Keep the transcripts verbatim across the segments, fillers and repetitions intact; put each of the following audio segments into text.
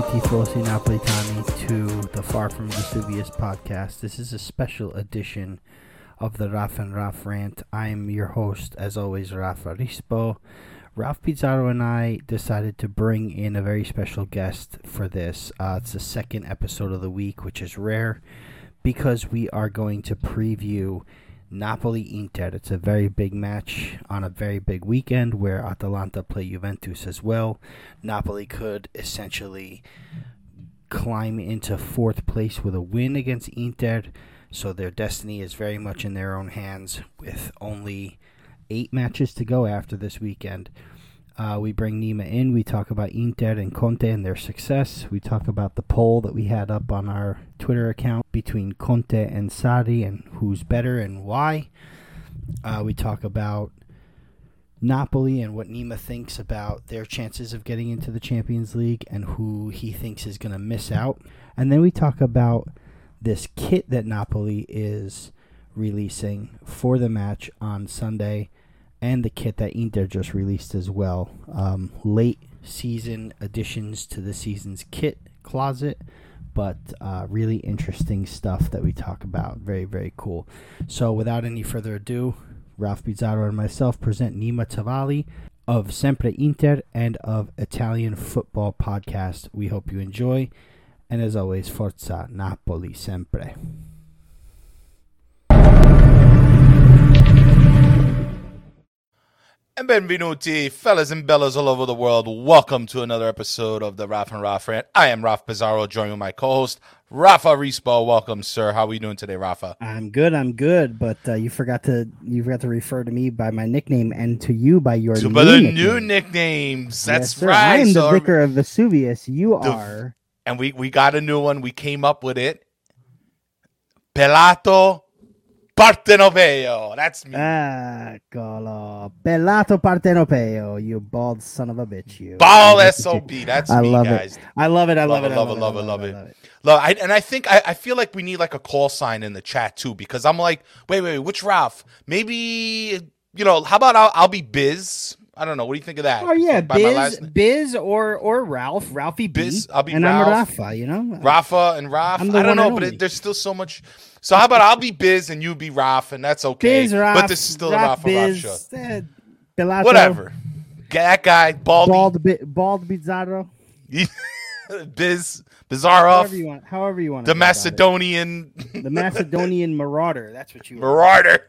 Tifosi Napolitani to the Far From Vesuvius podcast. This is a special edition of the Raf and Raf rant. I am your host, as always, Rafa Rispo. Ralph Pizarro and I decided to bring in a very special guest for this. Uh, it's the second episode of the week, which is rare because we are going to preview Napoli-Inter. It's a very big match on a very big weekend where Atalanta play Juventus as well. Napoli could essentially climb into fourth place with a win against Inter, so their destiny is very much in their own hands with only eight matches to go after this weekend. Uh, we bring Nima in. We talk about Inter and Conte and their success. We talk about the poll that we had up on our Twitter account between Conte and Sarri and who's better and why. Uh, we talk about Napoli and what Nima thinks about their chances of getting into the Champions League and who he thinks is going to miss out. And then we talk about this kit that Napoli is releasing for the match on Sunday, and the kit that Inter just released as well. Um, late season additions to the season's kit closet, but uh, really interesting stuff that we talk about. Very, very cool. So without any further ado, Ralph Pizarro and myself present Nima Tavali of Sempre Inter and of Italian Football Podcast. We hope you enjoy, and as always, Forza Napoli sempre. And benvenuti, fellas and bellas all over the world. Welcome to another episode of the Raf and Raf Rant. I am Raf Pizarro, joined with my co-host, Rafa Rispo. Welcome, sir. How are we doing today, Rafa? I'm good, I'm good, but uh, you forgot to you forgot to refer to me by my nickname and to you by your to new by the nickname. new nicknames. That's yes, right. I am so, the vicar of Vesuvius. You the, are. And we, we got a new one. We came up with it. Pelato Partenopeo. That's me. Eccolo. Bellato Partenopeo, you bald son of a bitch. You. Ball S O P. That's I me, love guys. It. I love it. I love, love it. Love it. Love it. Love it. Love it. Love I, and I think I, I feel like we need like a call sign in the chat too, because I'm like, wait, wait, wait, which Ralph? Maybe, you know, how about I'll, I'll be Biz? I don't know. What do you think of that? Oh yeah, By Biz, Biz, or or Ralph, Ralphie B. Biz, I'll be and Ralph, I'm Rafa. You know, Rafa and Raf. I don't know, but it, there's still so much. So how about I'll be Biz and you be Raf, and that's okay. Biz, Raf, but this is still Raf, a Rafa Raf show. Uh, Bellato, Whatever. That guy, Baldy, bald, bald Bizarro. Biz, Bizarro. However you want. However you want. The Macedonian. The Macedonian Marauder. That's what you. Marauder.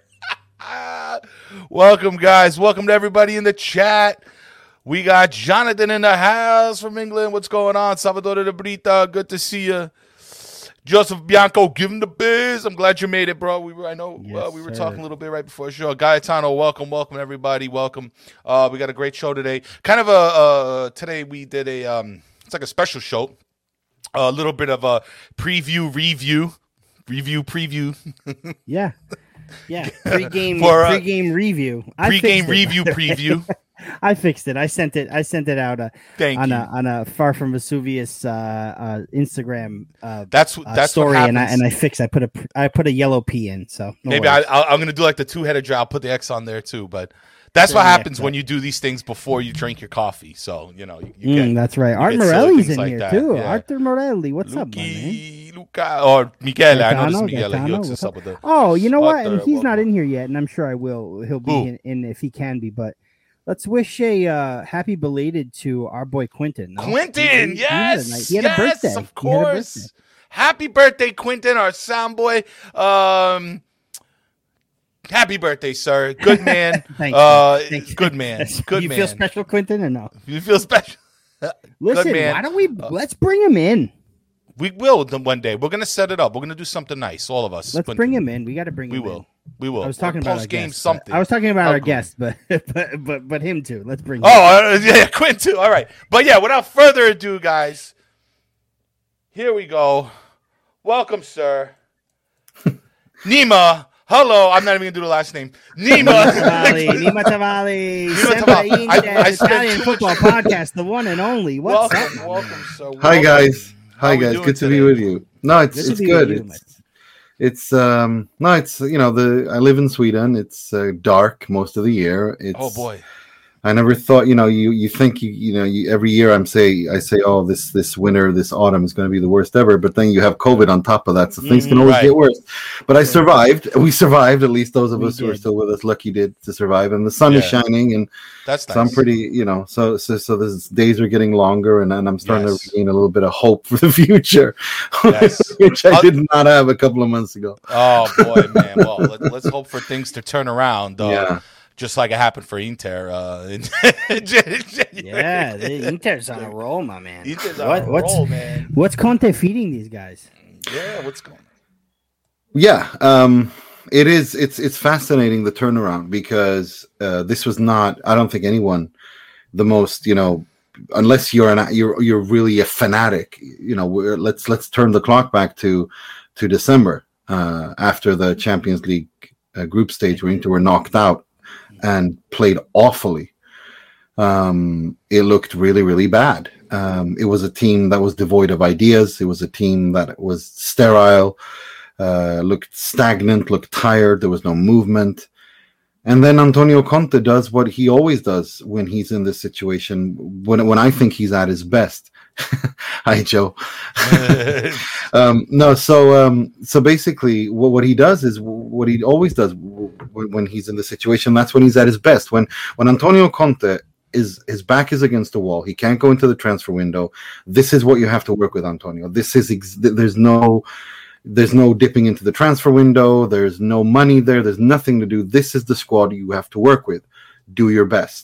Welcome, guys. Welcome to everybody in the chat. We got Jonathan in the house from England. What's going on? Salvatore de Brita, good to see you. Joseph Bianco, give him the biz. I'm glad you made it, bro. We were, I know yes, uh, we were sir. talking a little bit right before the show. Gaetano, welcome, welcome everybody, welcome. Uh, we got a great show today. Kind of a uh, today we did a um, it's like a special show. A little bit of a preview, review, review, preview. yeah, yeah. Pre-game, For, uh, pre-game review. I pre-game review, preview. I fixed it. I sent it. I sent it out uh, Thank on you. a on a Far From Vesuvius uh, uh, Instagram. Uh, that's uh, that's story, what happens. and I and I fixed. I put a I put a yellow P in. So no maybe I, I'll, I'm gonna do like the two-headed draw. I'll put the X on there too. But that's Sure, what happens yeah, when you do these things before you drink your coffee. So you know you, you mm, get. that's right. Art get silly Morelli's things in like here that, too. yeah. Arthur Morelli, what's Luki, up, my man? Luca, or Michele. I know this Gaetano, Michele. He Gaetano, hooks us what's up with the. Oh, you know what? Arthur, And he's what- not in here yet, and I'm sure I will. He'll be Who? in, in if he can be. But let's wish a uh, happy belated to our boy Quentin. No? Quentin, He- he- he had a yes, night- he had a yes, birthday. of He had a course. birthday. Happy birthday, Quentin, our sound boy. Um, happy birthday, sir. Good man. Thank you. uh, Thank you. good man. Good you man. feel special, Quentin, or no? You feel special. Listen, Good man. why don't we let's bring him in? We will one day. We're gonna set it up. We're gonna do something nice, all of us. Let's Quentin. bring him in. We got to bring We him will. in. We will. I was talking about our post game guest, something. but- I was talking about I'll our agree. guest, but, but but but him too. Let's bring. Oh him in. uh, yeah, Quint too. All right, but yeah, without further ado, guys, here we go. Welcome, sir. Nima. Hello. I'm not even gonna do the last name. Nima. Tavali, Nima Tavali, Nima Sempre Tavali. I- Inter, I spent Italian too football much- podcast, the one and only. What's welcome, up? welcome, sir. Hi Welcome. guys. How Hi we guys. doing Good to today? be with you. No, it's Good to it's be good. with you, It's it's um no, it's you know the I live in Sweden. It's uh, dark most of the year. It's Oh boy. I never thought, you know, you you think you you know, you, every year I'm say I say, oh, this this winter, this autumn is going to be the worst ever. But then you have COVID on top of that, so things can always right. get worse. But I survived. We survived. At least those of We us who are did. still with us, lucky did to survive. And the sun is Yeah. shining, and That's so nice. I'm pretty, you know, so so so the days are getting longer, and, and I'm starting Yes. to regain a little bit of hope for the future, Yes. which I I'll- did not have a couple of months ago. Oh boy, man. Well, let, let's hope for things to turn around. Uh, Yeah. Just like it happened for Inter. Uh, in Yeah, the Inter's on a roll, my man. Inter's What- on a what's roll, man. what's Conte feeding these guys? Yeah, what's going on? Yeah, um, it is. It's it's fascinating, the turnaround, because uh, this was not. I don't think anyone, the most, you know, unless you're an you're you're really a fanatic. You know, we're, let's let's turn the clock back to to December uh, after the Champions League uh, group stage, where Inter were knocked out and played awfully. Um, it looked really, really bad. Um, it was a team that was devoid of ideas. It was a team that was sterile, uh, looked stagnant, looked tired. There was no movement. And then Antonio Conte does what he always does when he's in this situation, when, when I think he's at his best. Hi, Joe. um, no, so um, so basically, what, what he does is what he always does when, when he's in the situation. That's when he's at his best. When when Antonio Conte is his back is against the wall, he can't go into the transfer window. This is what you have to work with, Antonio. This is ex- there's no there's no dipping into the transfer window. There's no money there. There's nothing to do. This is the squad you have to work with. Do your best.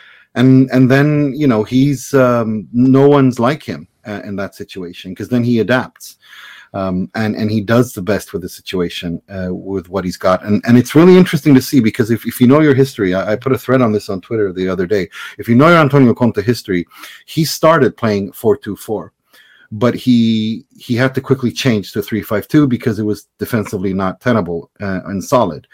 And and then, you know, he's um, no one's like him uh, in that situation, because then he adapts um, and and he does the best with the situation uh, with what he's got. And and it's really interesting to see, because if, if you know your history, I, I put a thread on this on Twitter the other day. If you know your Antonio Conte history, he started playing four two four, but he he had to quickly change to three five two because it was defensively not tenable uh, and solid.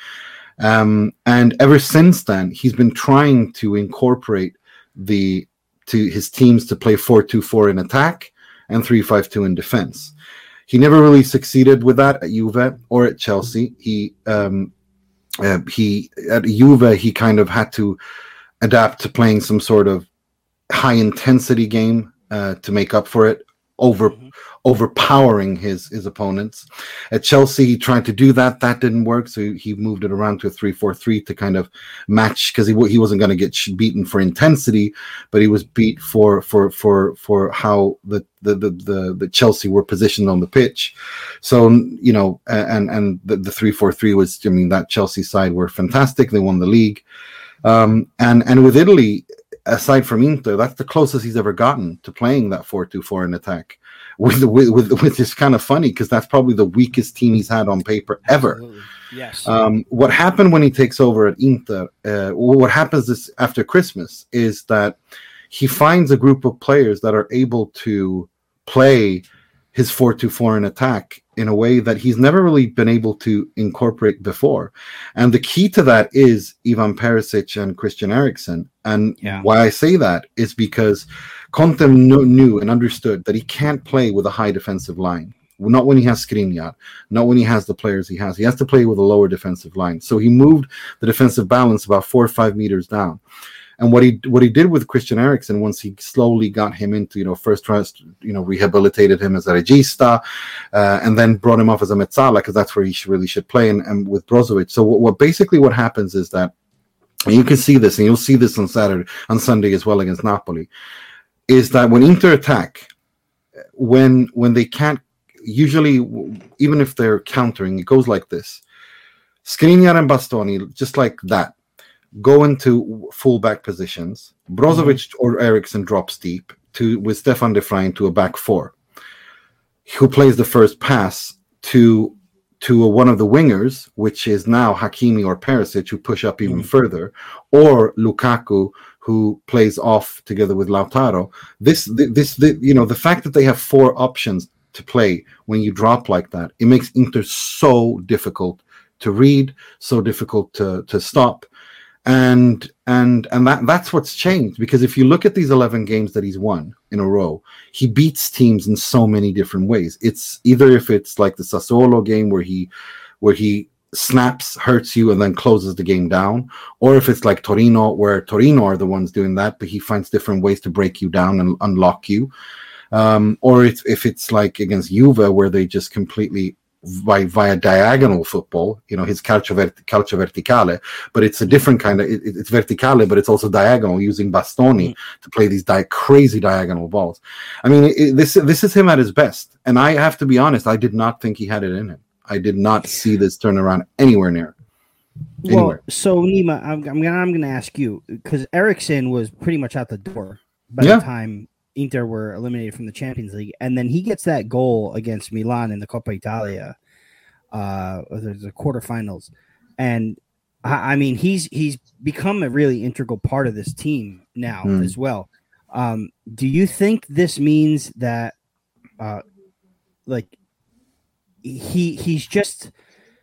Um, and ever since then, he's been trying to incorporate the to his teams to play four two four in attack and three five two in defense. He never really succeeded with that at Juve or at Chelsea. He um, uh, he at Juve he kind of had to adapt to playing some sort of high intensity game uh, to make up for it, over mm-hmm. overpowering his his opponents. At Chelsea, he tried to do that. That didn't work, so he moved it around to a three four three to kind of match, because he he wasn't going to get beaten for intensity, but he was beat for for for for how the the the the, the Chelsea were positioned on the pitch. So, you know, and and the, the three four three was, I mean, that Chelsea side were fantastic. They won the league, um, and and with Italy, aside from Inter, that's the closest he's ever gotten to playing that four two four in attack. With, with, with, which is kind of funny, because that's probably the weakest team he's had on paper ever. Absolutely. Yes. Um, what happened when he takes over at Inter, uh, what happens is after Christmas, is that he finds a group of players that are able to play his four two four in attack in a way that he's never really been able to incorporate before. And the key to that is Ivan Perisic and Christian Eriksen. And yeah. why I say that is because Conte knew and understood that he can't play with a high defensive line. Not when he has Skriniar, not when he has the players he has. He has to play with a lower defensive line. So he moved the defensive balance about four or five meters down. And what he what he did with Christian Eriksen, once he slowly got him into, you know, first trust, you know, rehabilitated him as a regista, uh, and then brought him off as a mezzala, because that's where he should, really should play, and, and with Brozovic. So what, what basically what happens is that, and you can see this, and you'll see this on Saturday, on Sunday as well against Napoli, is that when Inter attack, when when they can't, usually, even if they're countering, it goes like this. Skriniar and Bastoni, just like that, go into fullback positions. Brozovic mm-hmm. or Eriksen drops deep to with Stefan de Vrij into a back four, who plays the first pass to to a, one of the wingers, which is now Hakimi or Perisic, who push up even mm-hmm. further, or Lukaku, who plays off together with Lautaro. This, this, this, you know, the fact that they have four options to play when you drop like that, it makes Inter so difficult to read, so difficult to to stop. And and and that that's what's changed, because if you look at these eleven games that he's won in a row, he beats teams in so many different ways. It's either if it's like the Sassuolo game where he where he snaps, hurts you, and then closes the game down, or if it's like Torino, where Torino are the ones doing that, but he finds different ways to break you down and unlock you. Um, or it's, if it's like against Juve, where they just completely by via diagonal football, you know, his calcio, vert- calcio verticale, but it's a different kind of, it, it's verticale, but it's also diagonal, using bastoni mm-hmm. to play these di- crazy diagonal balls. I mean, it, it, this this is him at his best, and I have to be honest, I did not think he had it in him. I did not see this turnaround anywhere near. Anywhere. Well, so Nima, I'm I'm gonna I'm gonna ask you, because Eriksen was pretty much out the door by yeah. the time Inter were eliminated from the Champions League, and then he gets that goal against Milan in the Coppa Italia, uh, the quarterfinals, and I, I mean he's he's become a really integral part of this team now mm. as well. Um, do you think this means that, uh, like, he he's just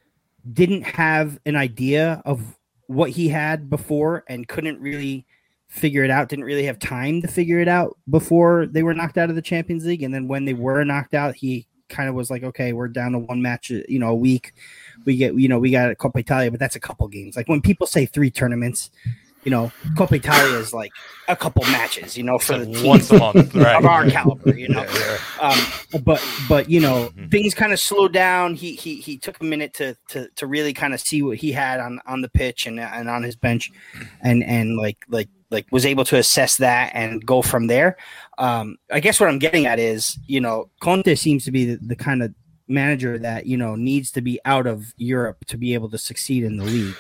didn't have an idea of what he had before and couldn't really figure it out, didn't really have time to figure it out before they were knocked out of the Champions League. And then when they were knocked out, he kind of was like, okay, we're down to one match, you know, a week. We get, you know, we got Coppa Italia, but that's a couple games. Like when people say three tournaments, you know, Coppa Italia is like a couple matches, you know, for the team once a month, right. of our caliber, you know. Yeah, yeah. Um, but but you know, mm-hmm. things kind of slowed down. He he he took a minute to to to really kind of see what he had on, on the pitch and and on his bench, and and like like like was able to assess that and go from there. Um, I guess what I'm getting at is, you know, Conte seems to be the, the kind of manager that, you know, needs to be out of Europe to be able to succeed in the league.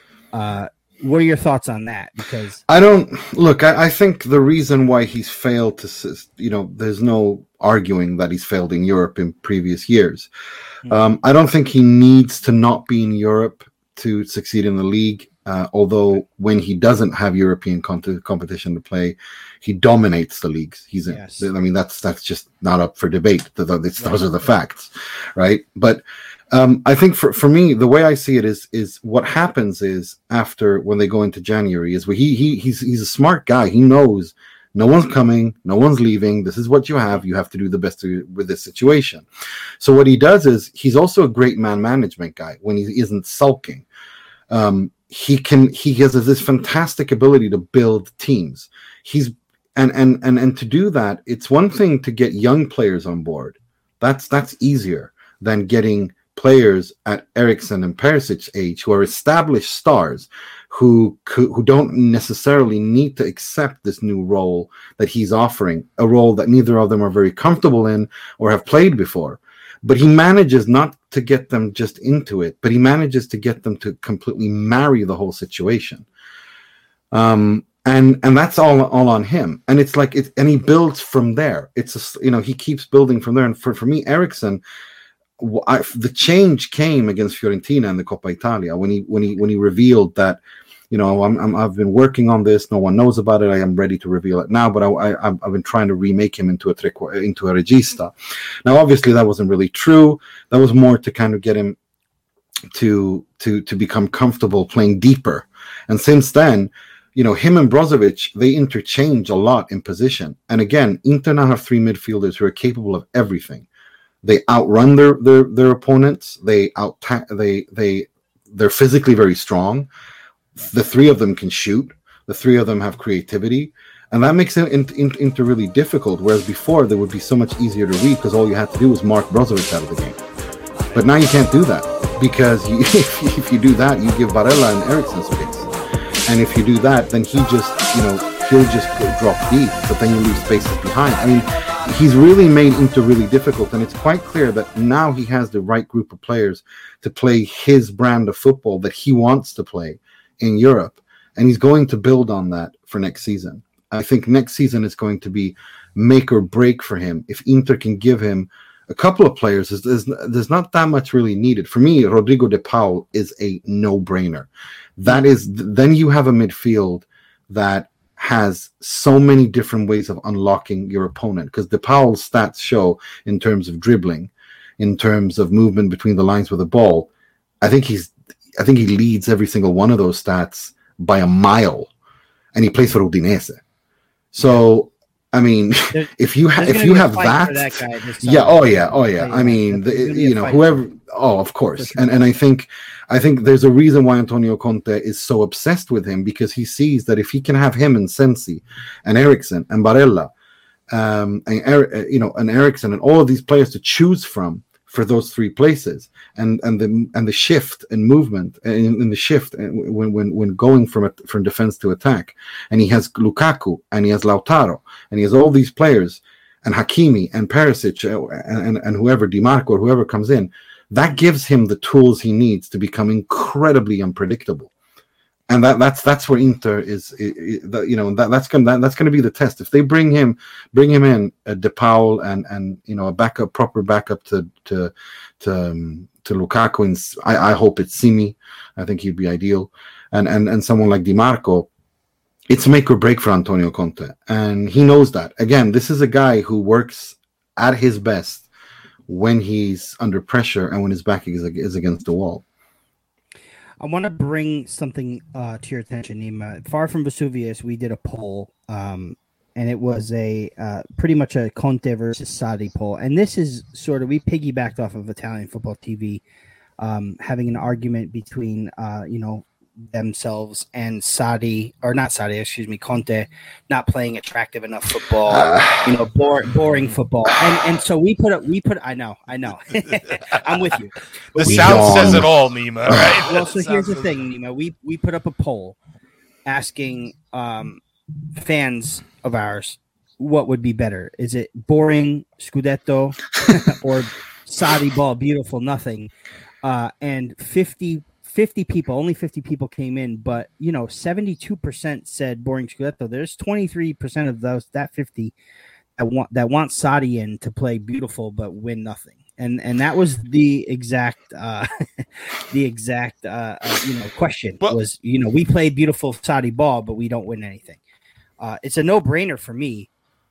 Uh, What are your thoughts on that? Because I don't look, I, I think the reason why he's failed to, you know, there's no arguing that he's failed in Europe in previous years. Mm-hmm. Um, I don't think he needs to not be in Europe to succeed in the league. Uh, although when he doesn't have European comp- competition to play, he dominates the leagues. He's, yes. in, I mean, that's that's just not up for debate. Those right. are the facts, right? But Um, I think for, for me, the way I see it is is what happens is after when they go into January is where he he he's he's a smart guy. He knows no one's coming, no one's leaving. This is what you have. You have to do the best to, with this situation. So what he does is he's also a great man management guy when he isn't sulking. Um, he can he has this fantastic ability to build teams. He's and and and and to do that, it's one thing to get young players on board. That's that's easier than getting players at Eriksen and Perisic's age who are established stars who who don't necessarily need to accept this new role that he's offering, a role that neither of them are very comfortable in or have played before. But he manages not to get them just into it, but he manages to get them to completely marry the whole situation. Um, and and that's all all on him. And it's like it, and he builds from there. It's a, you know, he keeps building from there. And for, for me, Eriksen, I, the change came against Fiorentina in the Coppa Italia when he when he when he revealed that, you know, I'm, I'm I've been working on this. No one knows about it. I am ready to reveal it now. But I, I I've been trying to remake him into a into a regista. Now, obviously, that wasn't really true. That was more to kind of get him to to to become comfortable playing deeper. And since then, you know, him and Brozovic, they interchange a lot in position. And again, Inter now have three midfielders who are capable of everything. They outrun their, their, their opponents. They out they they they're physically very strong. The three of them can shoot. The three of them have creativity, and that makes it into, into really difficult. Whereas before, they would be so much easier to read because all you had to do was mark Brozovic out of the game. But now you can't do that because you, if, you, if you do that, you give Barella and Eriksen space, and if you do that, then he just you know he'll just drop deep. But then you leave spaces behind. I mean. He's really made Inter really difficult, and it's quite clear that now he has the right group of players to play his brand of football that he wants to play in Europe, and he's going to build on that for next season. I think next season is going to be make or break for him. If Inter can give him a couple of players, there's, there's, there's not that much really needed. For me, Rodrigo de Paul is a no-brainer. That is, then you have a midfield that has so many different ways of unlocking your opponent, because De Paul's stats show in terms of dribbling, in terms of movement between the lines with the ball. I think he's, I think he leads every single one of those stats by a mile, and he plays for Udinese. So I mean, There's, if you ha- there's if gonna you be a have fight that, for that guy this yeah, summer. oh yeah, oh yeah. Yeah, I mean, there's the, gonna be a you know, fight. whoever. Oh, of course, For and sure. and I think, I think there's a reason why Antonio Conte is so obsessed with him, because he sees that if he can have him and Sensi, and Eriksson and Barella, um, and Er- you know, and Eriksson and all of these players to choose from for those three places, and and the and the shift and movement in, in the shift when when when going from a, from defense to attack, and he has Lukaku and he has Lautaro and he has all these players, and Hakimi and Perisic and, and, and whoever, Di Marco or whoever comes in, that gives him the tools he needs to become incredibly unpredictable. And that that's that's where Inter is, is, is you know, that that's gonna that, that's gonna be the test. If they bring him bring him in, uh, De Paul and and you know a backup, proper backup to to to um, to Lukaku, and I, I hope it's Simi. I think he'd be ideal, and and and someone like Di Marco. It's make or break for Antonio Conte, and he knows that. Again, this is a guy who works at his best when he's under pressure and when his back is, is against the wall. I want to bring something uh, to your attention, Nima. Far from Vesuvius, we did a poll, um, and it was a uh, pretty much a Conte versus Sarri poll. And this is sort of, we piggybacked off of Italian Football T V, um, having an argument between, uh, you know, themselves and Sarri, or not Sarri, excuse me, Conte, not playing attractive enough football, uh, you know, boring, boring football, and and so we put up, we put, I know, I know, I'm with you. The sound yawn. says it all, Nima. Right? Well, so here's the thing, Nima. We we put up a poll asking um, fans of ours what would be better. Is it boring Scudetto or Sarri ball, beautiful nothing? Uh, and fifty. fifty people, only fifty people came in, but you know, seventy-two percent said boring Scudetto. There's twenty-three percent of those, that fifty that want that want Sarri in to play beautiful but win nothing. And and that was the exact uh, the exact uh, uh, you know question but, was, you know, we played beautiful Sarri ball, but we don't win anything. Uh, it's a no-brainer for me.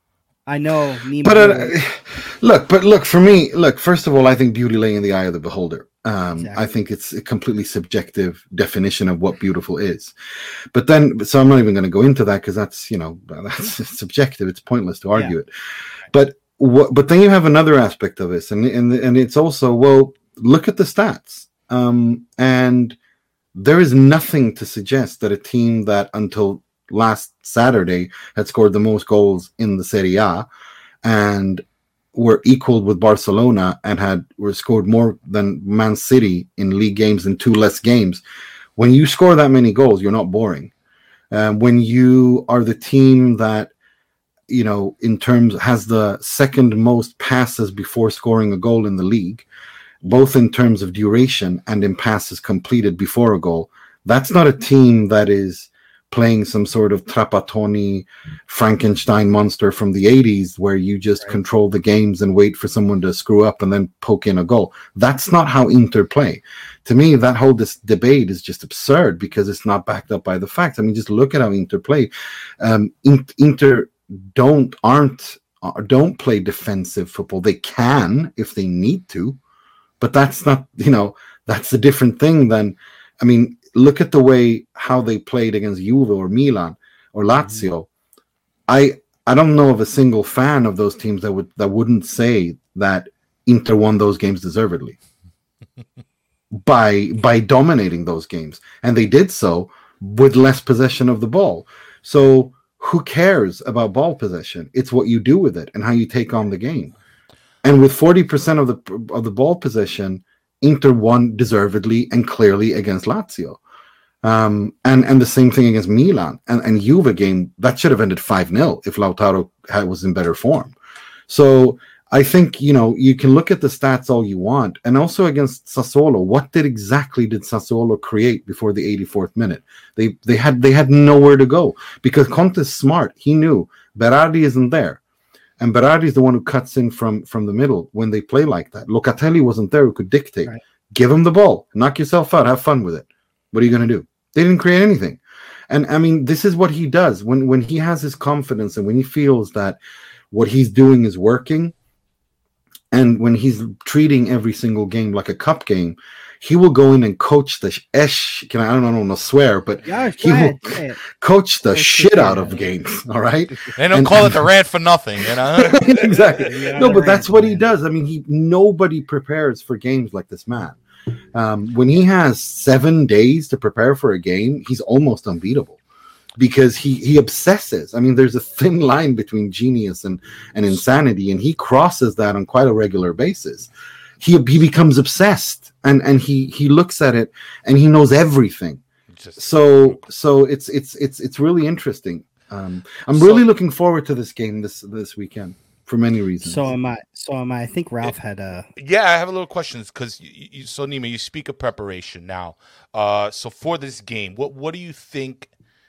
I know, Nima, but uh, look, but look for me. Look, first of all, I think beauty lay in the eye of the beholder. Um, exactly. I think it's a completely subjective definition of what beautiful is. But then, so I'm not even going to go into that because that's, you know, that's subjective. It's pointless to argue yeah. it. But what? But then you have another aspect of this, and and and it's also, well, look at the stats, um, and there is nothing to suggest that a team that until last Saturday had scored the most goals in the Serie A and were equaled with Barcelona and had were scored more than Man City in league games in two less games. When you score that many goals, you're not boring. Um, when you are the team that, you know, in terms has the second most passes before scoring a goal in the league, both in terms of duration and in passes completed before a goal, that's not a team that is playing some sort of Trapattoni Frankenstein monster from the eighties where you just right. control the games and wait for someone to screw up and then poke in a goal. That's not how Inter play. To me, that whole this debate is just absurd because it's not backed up by the facts. I mean, just look at how Inter play. Um, Inter don't aren't uh, don't play defensive football. They can if they need to, but that's not, you know, that's a different thing than, I mean, look at the way how they played against Juve or Milan or Lazio. I I don't know of a single fan of those teams that would that wouldn't say that Inter won those games deservedly by by dominating those games, and they did so with less possession of the ball. So who cares about ball possession? It's what you do with it and how you take on the game. And with forty percent of the of the ball possession, Inter won deservedly and clearly against Lazio. Um, and, and the same thing against Milan and, and Juve game, that should have ended five nil if Lautaro had, was in better form. So I think, you know, you can look at the stats all you want. And also against Sassuolo, what did exactly did Sassuolo create before the eighty-fourth minute? They they had they had nowhere to go because Conte's smart. He knew Berardi isn't there. And Berardi is the one who cuts in from, from the middle when they play like that. Locatelli wasn't there who could dictate. Right. Give him the ball. Knock yourself out. Have fun with it. What are you going to do? They didn't create anything. And, I mean, this is what he does. When, when he has his confidence and when he feels that what he's doing is working And when he's treating every single game like a cup game, he will go in and coach the esh. Can I, I don't know, I don't know, swear, but Yeah, he go will ahead, go ahead. coach the Coach shit the out shit of out. games. All right. They don't And- call it the rant for nothing, you know. Exactly. You're on No, the but that's rant, what he man. does. I mean, he nobody prepares for games like this man. Um, when he has seven days to prepare for a game, he's almost unbeatable because he he obsesses. I mean, there's a thin line between genius and and insanity, and he crosses that on quite a regular basis. He he becomes obsessed, and and he he looks at it, and he knows everything. Just- So so it's it's it's it's really interesting. Um, I'm So- really looking forward to this game this this weekend for many reasons. So am I. So am I. I think Ralph had a. Yeah, I have a little questions because you, you, so Nima, you speak of preparation now. Uh, so for this game, what what do you think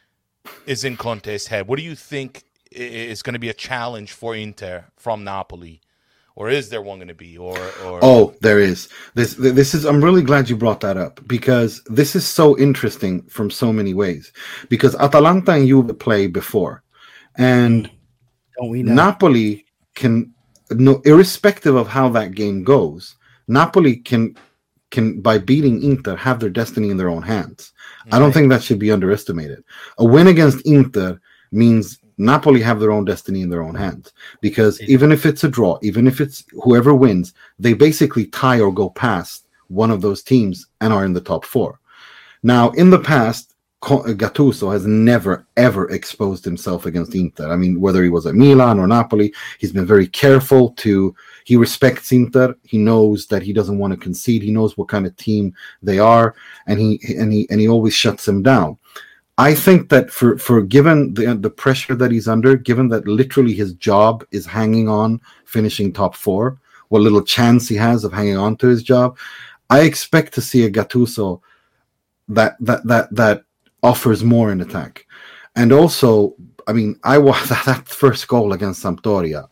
is in Conte's head? What do you think i- is going to be a challenge for Inter from Napoli, or is there one going to be? Or or Oh, there is. This this is I'm really glad you brought that up because this is so interesting from so many ways. Because Atalanta and Juve play before. And Don't we know? Napoli can no irrespective of how that game goes, Napoli can can by beating Inter have their destiny in their own hands. I don't Right. think that should be underestimated. A win against Inter means Napoli have their own destiny in their own hands because even if it's a draw, even if it's whoever wins, they basically tie or go past one of those teams and are in the top four. Now, in the past, Co- Gattuso has never ever exposed himself against Inter. I mean, whether he was at Milan or Napoli, he's been very careful to. He respects Inter. He knows that he doesn't want to concede. He knows what kind of team they are, and he and he and he always shuts them down. I think that for for given the the pressure that he's under, given that literally his job is hanging on finishing top four, what little chance he has of hanging on to his job, I expect to see a Gattuso that that that that offers more in attack. And also, I mean, I was that first goal against Sampdoria.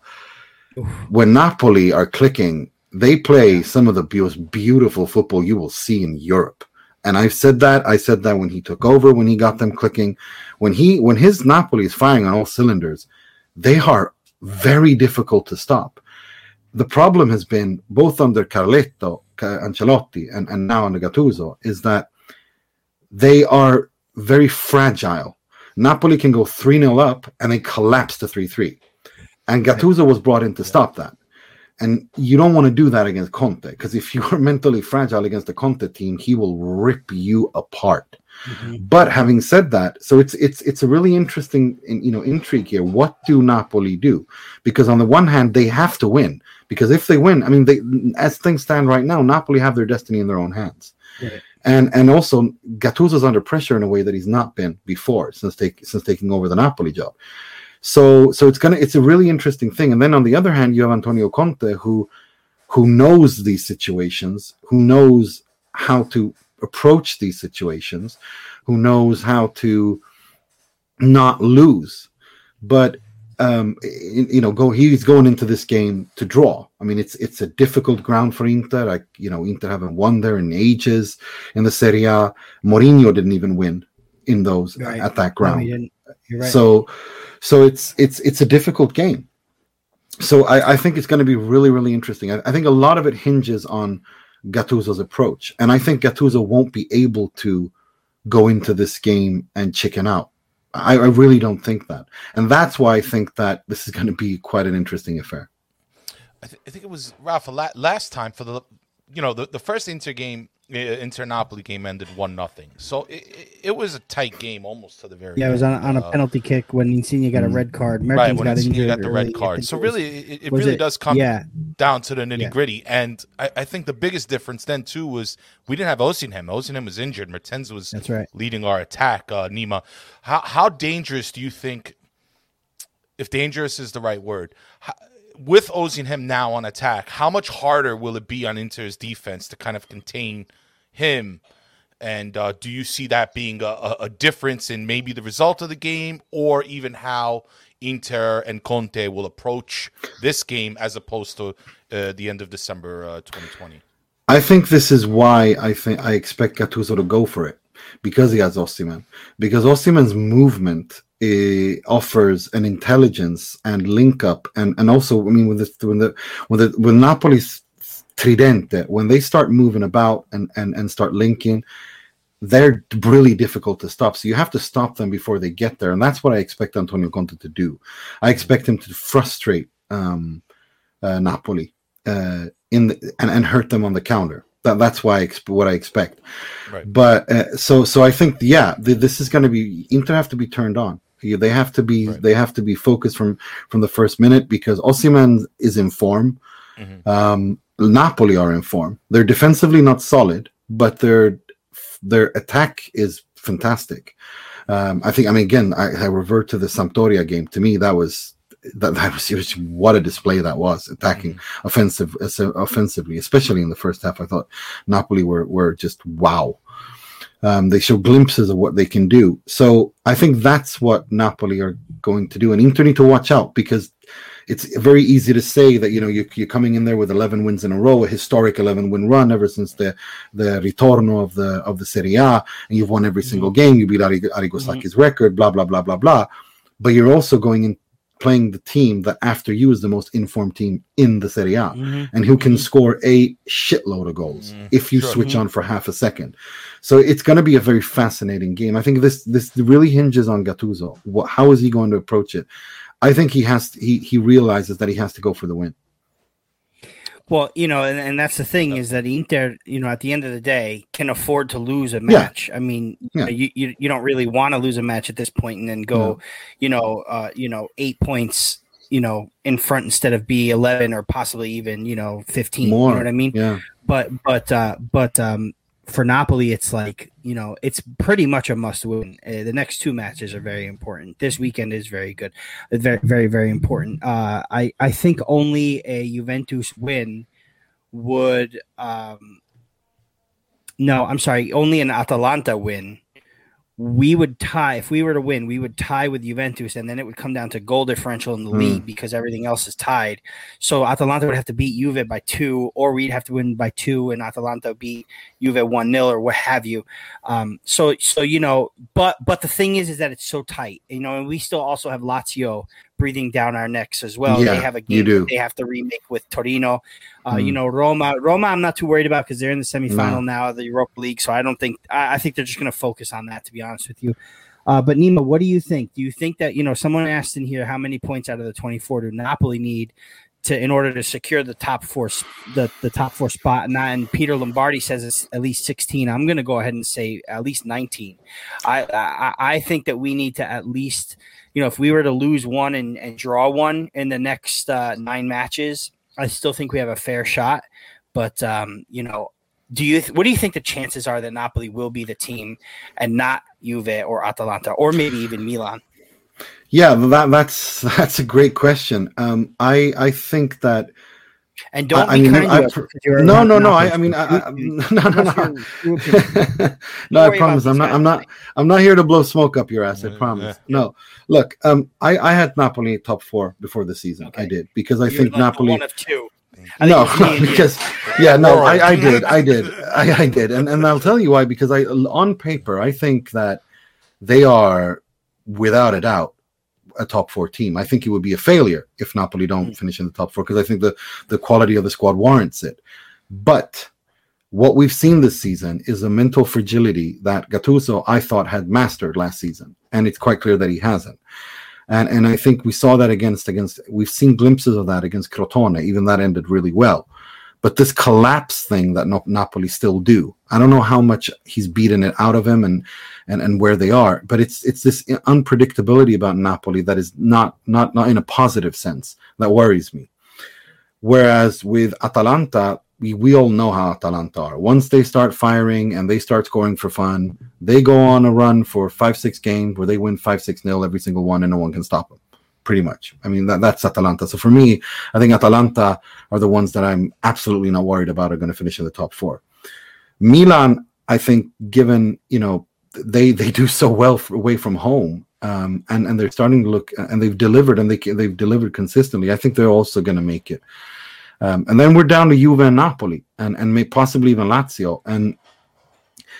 When Napoli are clicking, they play some of the most beautiful football you will see in Europe. And I've said that. I said that when he took over, when he got them clicking, when he when his Napoli is firing on all cylinders, they are very difficult to stop. The problem has been both under Carletto, Ancelotti, and, and now under Gattuso, is that they are very fragile. Napoli can go three nil up and then collapse to three three. And Gattuso was brought in to stop that. And you don't want to do that against Conte, because if you are mentally fragile against the Conte team, he will rip you apart. Mhm. But having said that, so it's it's it's a really interesting you know intrigue here. What do Napoli do? Because on the one hand, they have to win. Because if they win, I mean, they as things stand right now, Napoli have their destiny in their own hands. Right. And and also Gattuso's under pressure in a way that he's not been before since take, since taking over the Napoli job. So so it's gonna it's a really interesting thing. And then on the other hand, you have Antonio Conte who who knows these situations, who knows how to approach these situations, who knows how to not lose. But um, you know, go he's going into this game to draw. I mean, it's it's a difficult ground for Inter. Like you know, Inter haven't won there in ages in the Serie A. Mourinho didn't even win in those Right. at that No, ground. you didn't. You're right. So, so it's it's it's a difficult game. So I, I think it's going to be really really interesting. I, I think a lot of it hinges on Gattuso's approach, and I think Gattuso won't be able to go into this game and chicken out. I, I really don't think that, and that's why I think that this is going to be quite an interesting affair. I, th- I think it was Rafa la- last time for the, you know, the, the first Inter game, uh, Inter Napoli game ended one nothing. So it, it, it was a tight game almost to the very. yeah, it was end. on, on a Uh, penalty kick when Insigne got a Mm. red card. Right, Mertens when got Insigne injured got the early. red I card. think So it was- really, it, it was really it- does come yeah. down to the nitty gritty. And I, I think the biggest difference then too was we didn't have Osimhen. Osimhen was injured. Mertens was That's right. leading our attack. Uh, Nima, how how dangerous do you think? If dangerous is the right word, how, with Osimhen now on attack, how much harder will it be on Inter's defense to kind of contain him? And uh, do you see that being a, a, a difference in maybe the result of the game, or even how Inter and Conte will approach this game as opposed to uh, the end of December uh, twenty twenty? I think this is why I think I expect Gattuso to go for it, because he has Osimhen. Because Osimhen's movement uh, offers an intelligence and link up, and, and also, I mean, with the when the when the when Napoli's tridente, when they start moving about and and and start linking, they're really difficult to stop. So you have to stop them before they get there, and that's what I expect Antonio Conte to do. I expect him to frustrate um, uh, Napoli uh, in the, and and hurt them on the counter. That, that's why I exp- what I expect. Right. But uh, so so I think yeah, the, this is going to be Inter have to be turned on. They have to be right. they have to be focused from from the first minute, because Osimhen is in form. Mm-hmm. Um, Napoli are in form. They're defensively not solid, but their their attack is fantastic. Um, I think. I mean, again, I, I revert to the Sampdoria game. To me, that was that, that was, was what a display that was, attacking mm-hmm. offensive offensively, especially in the first half. I thought Napoli were were just wow. Um, they show glimpses of what they can do. So I think that's what Napoli are going to do, and Inter need to watch out, because it's very easy to say that, you know, you're, you're coming in there with eleven wins in a row, a historic eleven win run ever since the the ritorno of the of the Serie A, and you've won every single game. You beat Arrigo, Arrigo Sacchi's mm-hmm. record, blah blah blah blah blah. But you're also going in playing the team that after you is the most informed team in the Serie A, mm-hmm. and who can score a shitload of goals mm-hmm. if you sure. switch mm-hmm. on for half a second. So it's going to be a very fascinating game. I think this this really hinges on Gattuso. What, how is he going to approach it? I think he has. He he realizes that he has to go for the win. Well, you know, and, and that's the thing, is that Inter, you know, at the end of the day, can afford to lose a match. Yeah. I mean, yeah. you, you you don't really want to lose a match at this point and then go, no. you know, uh, you know, eight points, you know, in front instead of be eleven or possibly even, you know, fifteen. More. You know what I mean? Yeah. But but uh, but um, for Napoli, it's like, you know, it's pretty much a must win. Uh, the next two matches are very important. This weekend is very good. It's very, very, very important. Uh, I, I think only a Juventus win would um, no, I'm sorry, only an Atalanta win. We would tie, if we were to win, we would tie with Juventus, and then it would come down to goal differential in the mm. league, because everything else is tied. So Atalanta would have to beat Juve by two, or we'd have to win by two, and Atalanta beat Juve one nil or what have you. Um, so, so you know, but but the thing is, is that it's so tight, you know, and we still also have Lazio breathing down our necks as well. Yeah, they have a game that they have to remake with Torino. Uh, mm. You know, Roma. Roma, I'm not too worried about, because they're in the semifinal no. now of the Europa League. So I don't think I, I think they're just going to focus on that, to be honest with you. Uh, but Nima, what do you think? Do you think that, you know, someone asked in here, how many points out of the twenty-four do Napoli need to in order to secure the top four the, the top four spot? And, and Peter Lombardi says it's at least sixteen. I'm going to go ahead and say at least nineteen. I, I I think that we need to at least, you know, if we were to lose one and, and draw one in the next uh, nine matches, I still think we have a fair shot. But, um, you know, do you th- what do you think the chances are that Napoli will be the team and not Juve or Atalanta, or maybe even Milan? Yeah, that, that's that's a great question. Um, I I think that. And don't I, be I mean, kind I, to us, I, no, no, no. I, I mean, I, I, no, no, no. no, I promise. I'm not. I'm not. I'm not here to blow smoke up your ass. I promise. Yeah. No, look. Um, I, I had Napoli top four before the season. Okay. I did, because I You're think like Napoli. One of two. No, because yeah, no, I, I did, I did, I, I did, and and I'll tell you why. Because I, on paper, I think that they are, without a doubt, a top four team. I think it would be a failure if Napoli don't finish in the top four, because I think the the quality of the squad warrants it. But what we've seen this season is a mental fragility that Gattuso, I thought, had mastered last season, and it's quite clear that he hasn't. And and I think we saw that against against we've seen glimpses of that against Crotone. Even that ended really well. But this collapse thing that Napoli still do, I don't know how much he's beaten it out of him and and, and where they are. But it's it's this unpredictability about Napoli that is not not not in a positive sense that worries me. Whereas with Atalanta, we, we all know how Atalanta are. Once they start firing and they start scoring for fun, they go on a run for five, six games where they win five, six nil every single one, and no one can stop them. Pretty much. I mean, that, that's Atalanta. So for me, I think Atalanta are the ones that I'm absolutely not worried about are going to finish in the top four. Milan, I think, given, you know, they they do so well for, away from home, um, and, and they're starting to look, and they've delivered, and they, they've delivered consistently. I think they're also going to make it. Um, and then we're down to Juve and Napoli, and, and may possibly even Lazio. And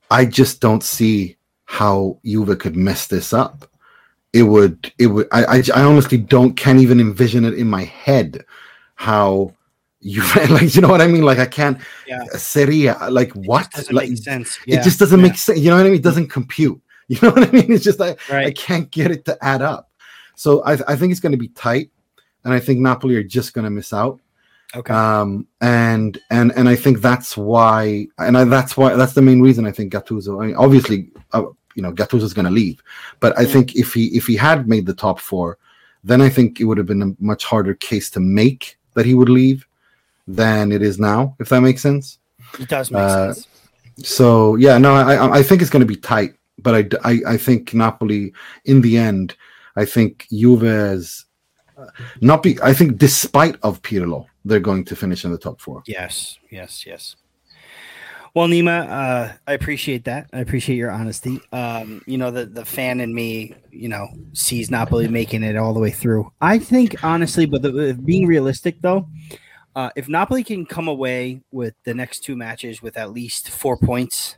I just don't see how Juve could mess this up. It would, it would. I, I, I honestly don't, can't even envision it in my head how you like, you know what I mean? Like I can't. Yeah. Serie A, like what? It doesn't like, make sense. Yeah. It just doesn't yeah. make sense. You know what I mean? It doesn't compute. You know what I mean? It's just like right. I can't get it to add up. So I, I think it's going to be tight, and I think Napoli are just going to miss out. Okay. Um, and and and I think that's why, and I, that's why that's the main reason I think Gattuso. I mean, obviously, uh, you know, Gattuso is going to leave, but I mm. think if he if he had made the top four, then I think it would have been a much harder case to make that he would leave than it is now. If that makes sense. It does make uh, sense. So yeah, no, I I think it's going to be tight, but I, I I think Napoli in the end, I think Juve is not be. I think despite of Pirlo, they're going to finish in the top four. Yes, yes, yes. Well, Nima, uh, I appreciate that. I appreciate your honesty. Um, you know, the the fan in me, you know, sees Napoli making it all the way through. I think honestly, but the, being realistic though. Uh, if Napoli can come away with the next two matches with at least four points,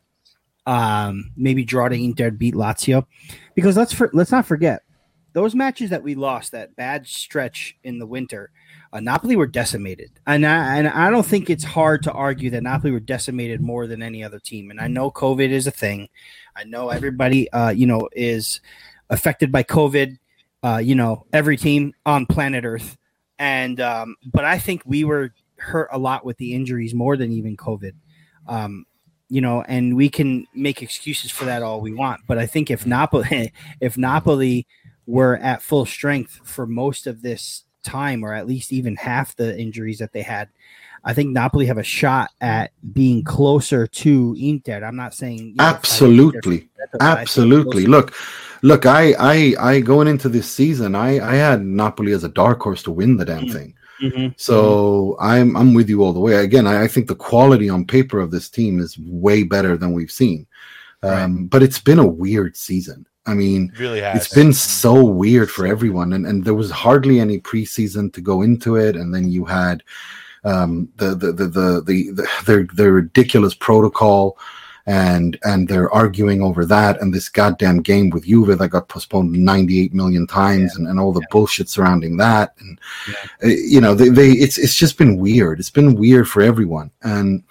um, maybe draw to Inter, beat Lazio, because let's for, let's not forget those matches that we lost, that bad stretch in the winter, uh, Napoli were decimated, and I, and I don't think it's hard to argue that Napoli were decimated more than any other team. And I know COVID is a thing. I know everybody, uh, you know, is affected by COVID. Uh, you know, every team on planet Earth. And um, but I think we were hurt a lot with the injuries more than even COVID, um, you know. And we can make excuses for that all we want. But I think if Napoli, if Napoli were at full strength for most of this time, or at least even half the injuries that they had, I think Napoli have a shot at being closer to Inter. I'm not saying you know, absolutely, absolutely. Look. Look, I, I, I going into this season, I, I had Napoli as a dark horse to win the damn thing. Mm-hmm. So mm-hmm. I'm, I'm with you all the way. Again, I, I think the quality on paper of this team is way better than we've seen. Um, right. But it's been a weird season. I mean, it really has. It's been so weird for everyone, and, and there was hardly any preseason to go into it, and then you had um, the, the, the the the the their their ridiculous protocol. And and they're arguing over that, and this goddamn game with Juve that got postponed ninety-eight million times, yeah. and, and all the yeah. bullshit surrounding that, and yeah. uh, you know they, they it's it's just been weird. It's been weird for everyone, and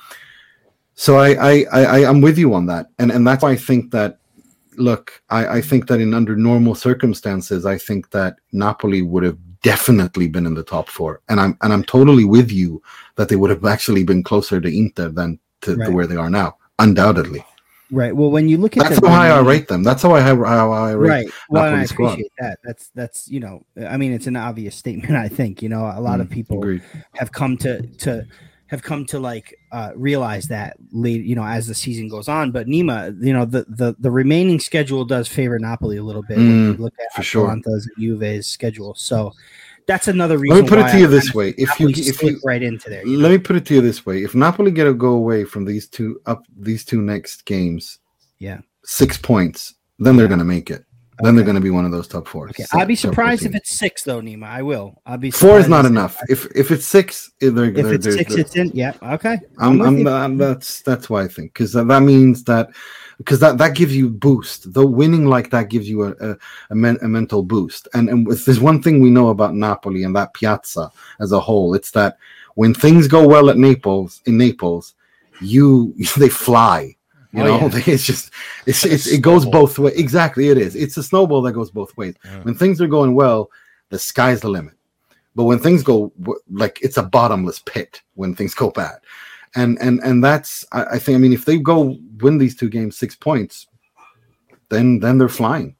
so I I, I I'm with you on that, and and that's why I think that look I, I think that in under normal circumstances I think that Napoli would have definitely been in the top four, and I'm and I'm totally with you that they would have actually been closer to Inter than to, right. to where they are now. Undoubtedly, right. Well, when you look at that's the how high I rate them. That's how I how I rate. Right. Well, and I squad. appreciate that. That's that's you know, I mean, it's an obvious statement. I think you know a lot mm, of people agreed. have come to to have come to like uh, realize that late, you know, as the season goes on. But Nima, you know, the the, the remaining schedule does favor Napoli a little bit mm, when you look at for sure. Atalanta's and Juve's schedule. So. That's another reason. Let me put it to you I this way: if you if you right into there, let know? me put it to you this way: if Napoli get to go away from these two up these two next games, yeah, six points, then they're going to make it. Then okay. they're going to be one of those top four. Okay, I'd be surprised if it's six though, Nima. I will. I'll be four is not enough. If if it's six, they're, if they're, it's they're, six, they're, it's in. Yeah, okay. I'm, I'm, I'm that's that's why I think because that, that means that. Because that, that gives you boost. The winning like that gives you a a, a, men, a mental boost. And and if there's one thing we know about Napoli and that piazza as a whole, it's that when things go well at Naples, in Naples, you they fly. You oh, know, yeah. it's just it's, it's, it's it goes both ways. Exactly, it is. It's a snowball that goes both ways. Yeah. When things are going well, the sky's the limit. But when things go like it's a bottomless pit when things go bad. And and and that's I, I think I mean if they go win these two games six points, then then they're flying.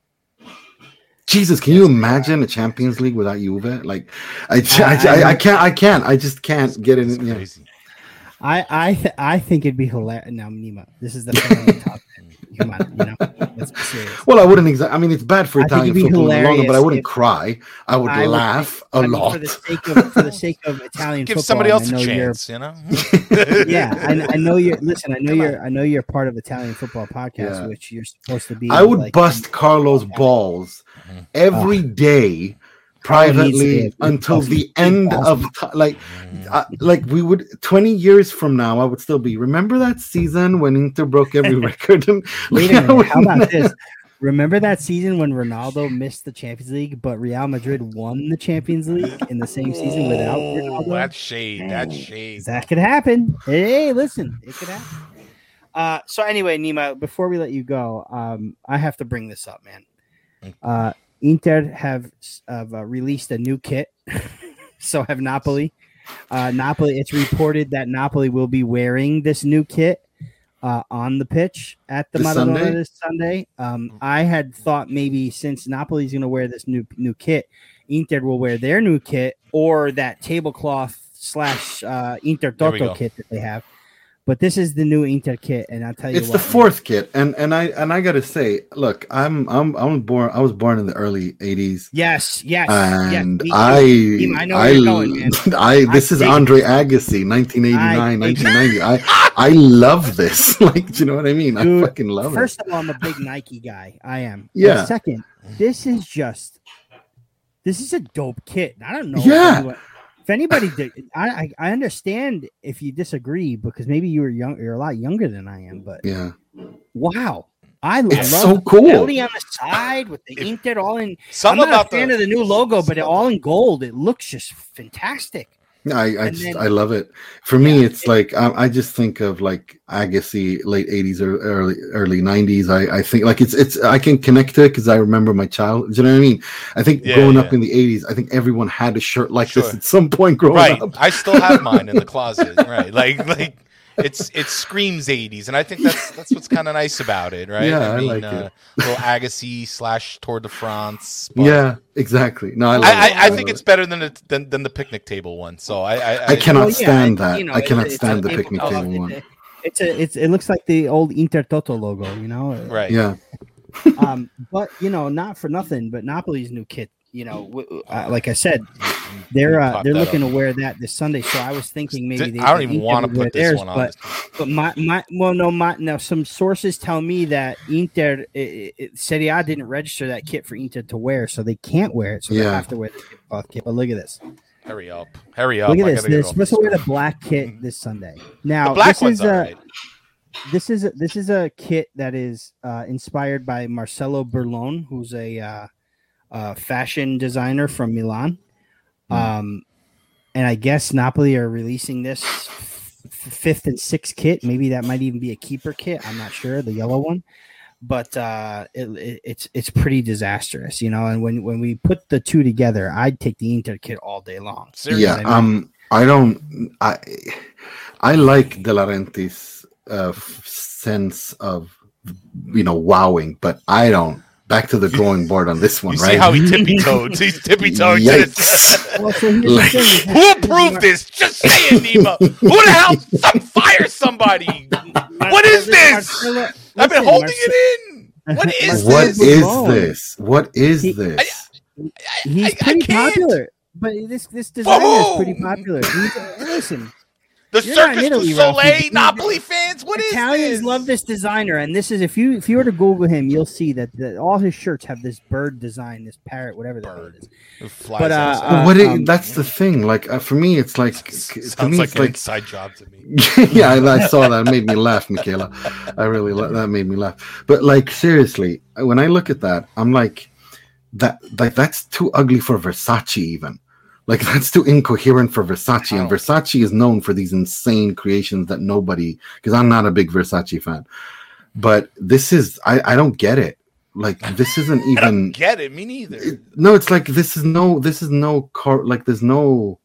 Jesus, can you imagine a Champions League without Juve? Like I I, I, I can't I can't I just can't get it. In, yeah. I I th- I think it'd be hilarious. Now, Nima, this is the family talk. Come on, you know, let's be serious. Well, I wouldn't exactly. I mean, it's bad for I Italian football in London, but I wouldn't cry. I would I laugh would think, a I mean, lot. For the sake of, for the sake of Italian Give football, somebody else a chance, you know. yeah, I, I know you're. Listen, I know Come you're. On. I know you're part of Italian Football Podcast, yeah. which you're supposed to be. I would like, bust Carlos' balls every oh. day privately until the end of t- like uh, like we would twenty years from now I would still be remember that season when Inter broke every record and wait a minute, how about this? Remember that season when Ronaldo missed the Champions League, but Real Madrid won the Champions League in the same season without Ronaldo? That's shade. Hey, That's shade. That could happen. Hey, listen, it could happen. Uh, so anyway, Nima, before we let you go, um, I have to bring this up, man. Uh, Inter have, have uh, released a new kit. So have Napoli. Uh, Napoli. It's reported that Napoli will be wearing this new kit Uh, on the pitch at the This Maradona Sunday? this Sunday. Um, I had thought maybe since Napoli's going to wear this new new kit, Inter will wear their new kit or that tablecloth slash uh, Inter There we Toto go. kit that they have. But this is the new Inter kit, and I'll tell you it's what, the fourth kit and and I and I gotta say look I'm I'm I'm born I was born in the early eighties Yes, yes, and yes, me too. I Nima, I know where I, you're going, man. I this I is dig Andre Agassi nineteen eighty-nine I dig nineteen ninety I I love this like do you know what I mean Dude, I fucking love First it of all, I'm a big Nike guy. I am. Yeah. And second, this is just this is a dope kit. I don't know. Yeah. If, anyone, if anybody did, I, I I understand if you disagree because maybe you were young. You're a lot younger than I am, but yeah wow, I, It's I love so the cool. belly on the side with the Inter all in. Some I'm not about a fan the of the new logo, but all in gold. It looks just fantastic. I I, And just, then- I love it. For me, Yeah, it's like I, I just think of like Agassi, late eighties or early early nineties. I, I think like it's it's I can connect to it because I remember my child. Do you know what I mean? I think Yeah, growing yeah. up in the eighties, I think everyone had a shirt like Sure. this at some point growing right. up. I still have mine in the closet. Right. Like like it's it screams eighties, and I think that's that's what's kind of nice about it, right? Yeah, I like uh, it. Little Agassi slash Tour de France. but Yeah, exactly. No, I love I, it. I, I love think it. it's better than the than, than the picnic table one. So I I, I cannot Well, yeah, stand it- that. you know, I it's- cannot it's stand a the table picnic top. table It's one. a- It's a it's it looks like the old Inter Toto logo, you know. right. Yeah, Um, but you know, not for nothing, but Napoli's new kit, you know, w- uh, like I said, they're uh, Pop they're that looking up. to wear that this Sunday. So I was thinking maybe they, I don't that even Inter want to would wear put this theirs, one on. but but my my well no my now some sources tell me that Inter it, it, Serie A didn't register that kit for Inter to wear, so they can't wear it. So they Yeah. have to wear the tablecloth kit. But look at this, Hurry up. Hurry up. look at I this. gotta get They're off supposed to this wear the screen. black kit this Sunday. Now The black this one's is all a, right. This is a, this is a kit that is uh, inspired by Marcelo Berlone, who's a uh, uh, fashion designer from Milan. Um, and I guess Napoli are releasing this f- fifth and sixth kit. Maybe that might even be a keeper kit. I'm not sure, the yellow one. But uh, it, it, it's it's pretty disastrous, you know. And when, when we put the two together, I'd take the Inter kit all day long. Seriously. yeah. Um, I don't. I I like De Laurentiis' uh, f- sense of you know wowing, but I don't. Back to the drawing board on this one, You right? see how he tippy toed? He's tippy toed. Yikes. Well, so here's Like- the thing, is that- Who approved this? Just say it, Nemo. Who the hell? Some fire somebody. What is this? Marcelo- I've been listen, holding Marce- it in. What is What this? is Berlone. this? What is He- this? He's I- I pretty can't. popular, but this this designer is pretty Whoa. popular. He's, listen, The You're not in Circus du Italy, Ralphie. Soleil You- Napoli fans. What is Italians this? love this designer, and this is if you if you were to Google him, you'll see that the, all his shirts have this bird design, this parrot, whatever the hell Bird. it is. It flies But, uh, outside. But what? It, um, that's the thing. Like uh, for me, it's like to Sounds me, like it's an like inside job to me. yeah, I, I saw that. It made me laugh, Michaela. I really la- that made me laugh. But like seriously, when I look at that, I'm like, that like that's too ugly for Versace. Even like that's too incoherent for Versace. And How? Versace is known for these insane creations that nobody. Because I'm not a big Versace fan, but this is I I don't get it. Like this isn't I don't even. get it. Me neither. It- no, it's like this is no. This is no car. Like there's no.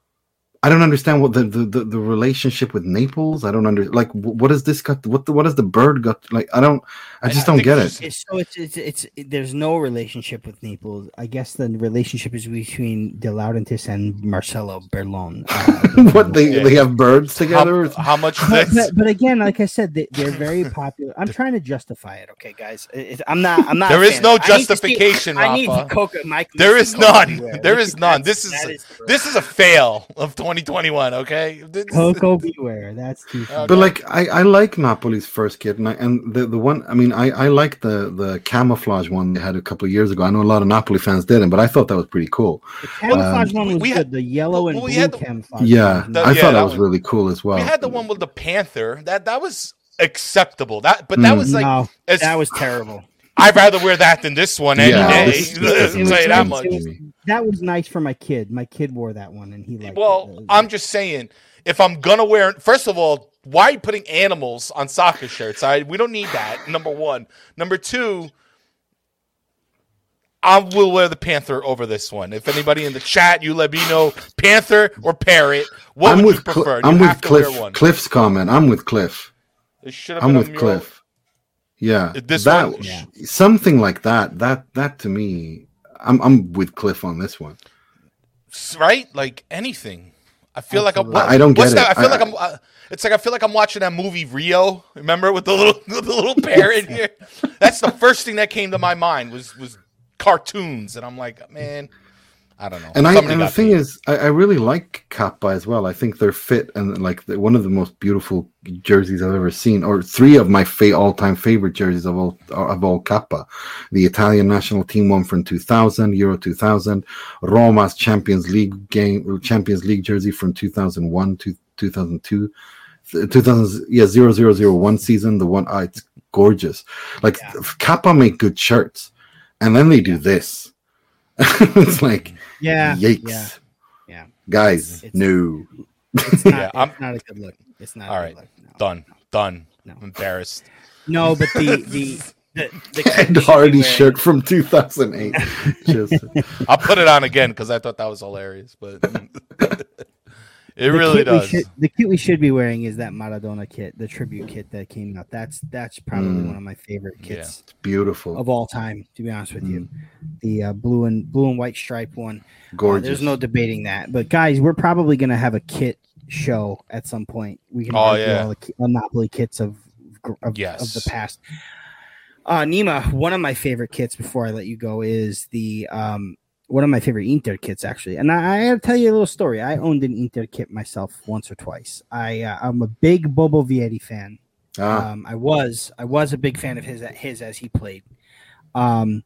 I don't understand what the, the, the, the relationship with Naples. I don't under like wh- what has this got? What the, what has the bird got? Like I don't. I just I don't think get it's it. It's, so it's, it's it's there's no relationship with Naples. I guess the relationship is between De Laurentiis and Marcelo Berlone. Uh, What they Yeah. they have birds together? How, how much but, this? but, but again, like I said, they, they're very popular. I'm trying to justify it, okay, guys. It, it- I'm not. I'm not. There a is fan no of it. I need to see- justification, I need Rafa. the Coca. Mike, There needs is the Coca none. everywhere. There Look is at none. that. This is That is true. this is a fail of twenty twenty-one. Okay, Coco beware. That's too funny. Okay. But like I, I like Napoli's first kit, and I, and the, the one I mean I, I like the the camouflage one they had a couple of years ago. I know a lot of Napoli fans didn't, but I thought that was pretty cool. The camouflage Um, one was we good. had- the yellow and well, we blue had the- camouflage. Yeah, The- I yeah, thought that that was was- really cool as well. We had the one with the panther. That that was acceptable. That but that Mm. was like no, as- that was terrible. I'd rather wear that than this one any Yeah, day. this- It Let's was tell you that nice- much. it was- that was nice for my kid. My kid wore that one, and he liked Well, it. I'm just saying, if I'm gonna wear, first of all, why are you putting animals on soccer shirts? I we don't need that. Number one. Number two, I will wear the panther over this one. If anybody in the chat, you let me know, panther or parrot. What I'm would with you prefer? Cl- I'm you with have to Cliff. wear one. Cliff's comment. I'm with Cliff. It should have I'm been a with mural. Cliff. Yeah, This that one? Yeah. something like that. That that to me, I'm I'm with Cliff on this one. Right? Like anything. I feel Absolutely. like I'm. I- I don't what's get it. that? I feel I- like I'm. Uh, it's like I feel like I'm watching that movie Rio. Remember with the little with the little parrot here. That's the first thing that came to my mind was was cartoons, and I'm like, man, I don't know. And I Somebody and the got thing paid. is, I, I really like Kappa as well. I think they're fit and like the, one of the most beautiful jerseys I've ever seen, or three of my fa- all-time favorite jerseys of all of all Kappa. The Italian national team one from two thousand, Euro two thousand, Roma's Champions League game, Champions League jersey from two thousand one to two thousand two, two thousand yeah zero zero zero one season. The one, oh, it's gorgeous. Like Yeah. Kappa make good shirts, and then they do this. It's like. yeah, Yikes. yeah, yeah. Guys, It's- no. It's not, Yeah, I'm- it's not a good look. It's not. All a right. good look, no. Done. Done. No. I'm embarrassed. No, but the the the, the kid Ed you should be Hardy wearing- shirt from two thousand eight. Just I'll put it on again because I thought that was hilarious, but it The really kit we does. should- the kit we should be wearing is that Maradona kit, the tribute kit that came out. That's that's probably Mm. one of my favorite kits beautiful. of all time. To be honest with you, the uh, blue and blue and white stripe one. Uh, Gorgeous. there's no debating that. But guys, we're probably gonna have a kit show at some point. We can Oh, review yeah. all the ki- all Napoli kits of of, Yes. of the past. Uh, Nima, one of my favorite kits before I let you go is the um one of my favorite Inter kits actually, and I, I gotta tell you a little story. I owned an Inter kit myself once or twice. I uh, I'm a big Bobo Vietti fan. ah, Um, I was I was a big fan of his his as he played. Um,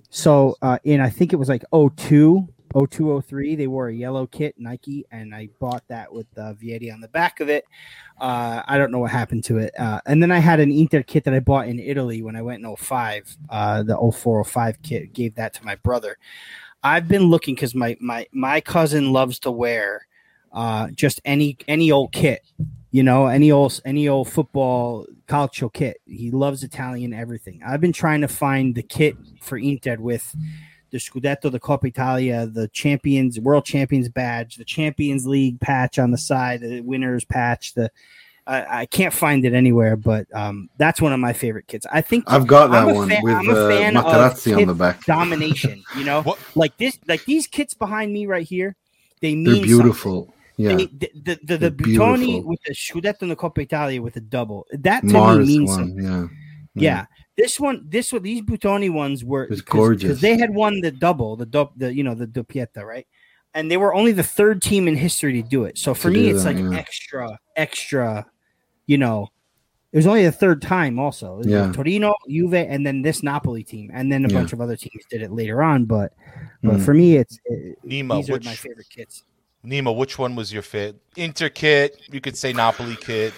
so uh, in I think it was like oh two, oh two, oh three, they wore a yellow kit Nike, and I bought that with uh, Vietti on the back of it. Uh, I don't know what happened to it. Uh, and then I had an Inter kit that I bought in Italy when I went in oh five. Uh, the oh four oh five kit, gave that to my brother. I've been looking because my my my cousin loves to wear uh, just any any old kit, you know, any old any old football calcio kit. He loves Italian everything. I've been trying to find the kit for Inter with the Scudetto, the Coppa Italia, the Champions World Champions badge, the Champions League patch on the side, the winners patch. The I, I can't find it anywhere, but um, that's one of my favorite kits. I think I've got that I'm a one fan- with I'm a uh, fan of Materazzi on kit the back. domination. You know, What? like this, like these kits behind me right here. They mean They're something. beautiful. Yeah, They- the the the, the They're Buitoni beautiful. with the Scudetto and the Coppa Italia with a double. That to Mars me means one. something. Yeah, Yeah. This one, this one, these Buitoni ones were It's because gorgeous. they had won the double, the do, the you know the doppietta, right? And they were only the third team in history to do it. So for To me, do it's that, like yeah. extra, extra. You know, it was only the third time. Also, It was Yeah. Torino, Juve, and then this Napoli team, and then a Yeah. bunch of other teams did it later on. But, but Mm. for me, it's it, Nima, these are which- my favorite kits. Nima, which one was your fit? Inter kit. You could say Napoli kit.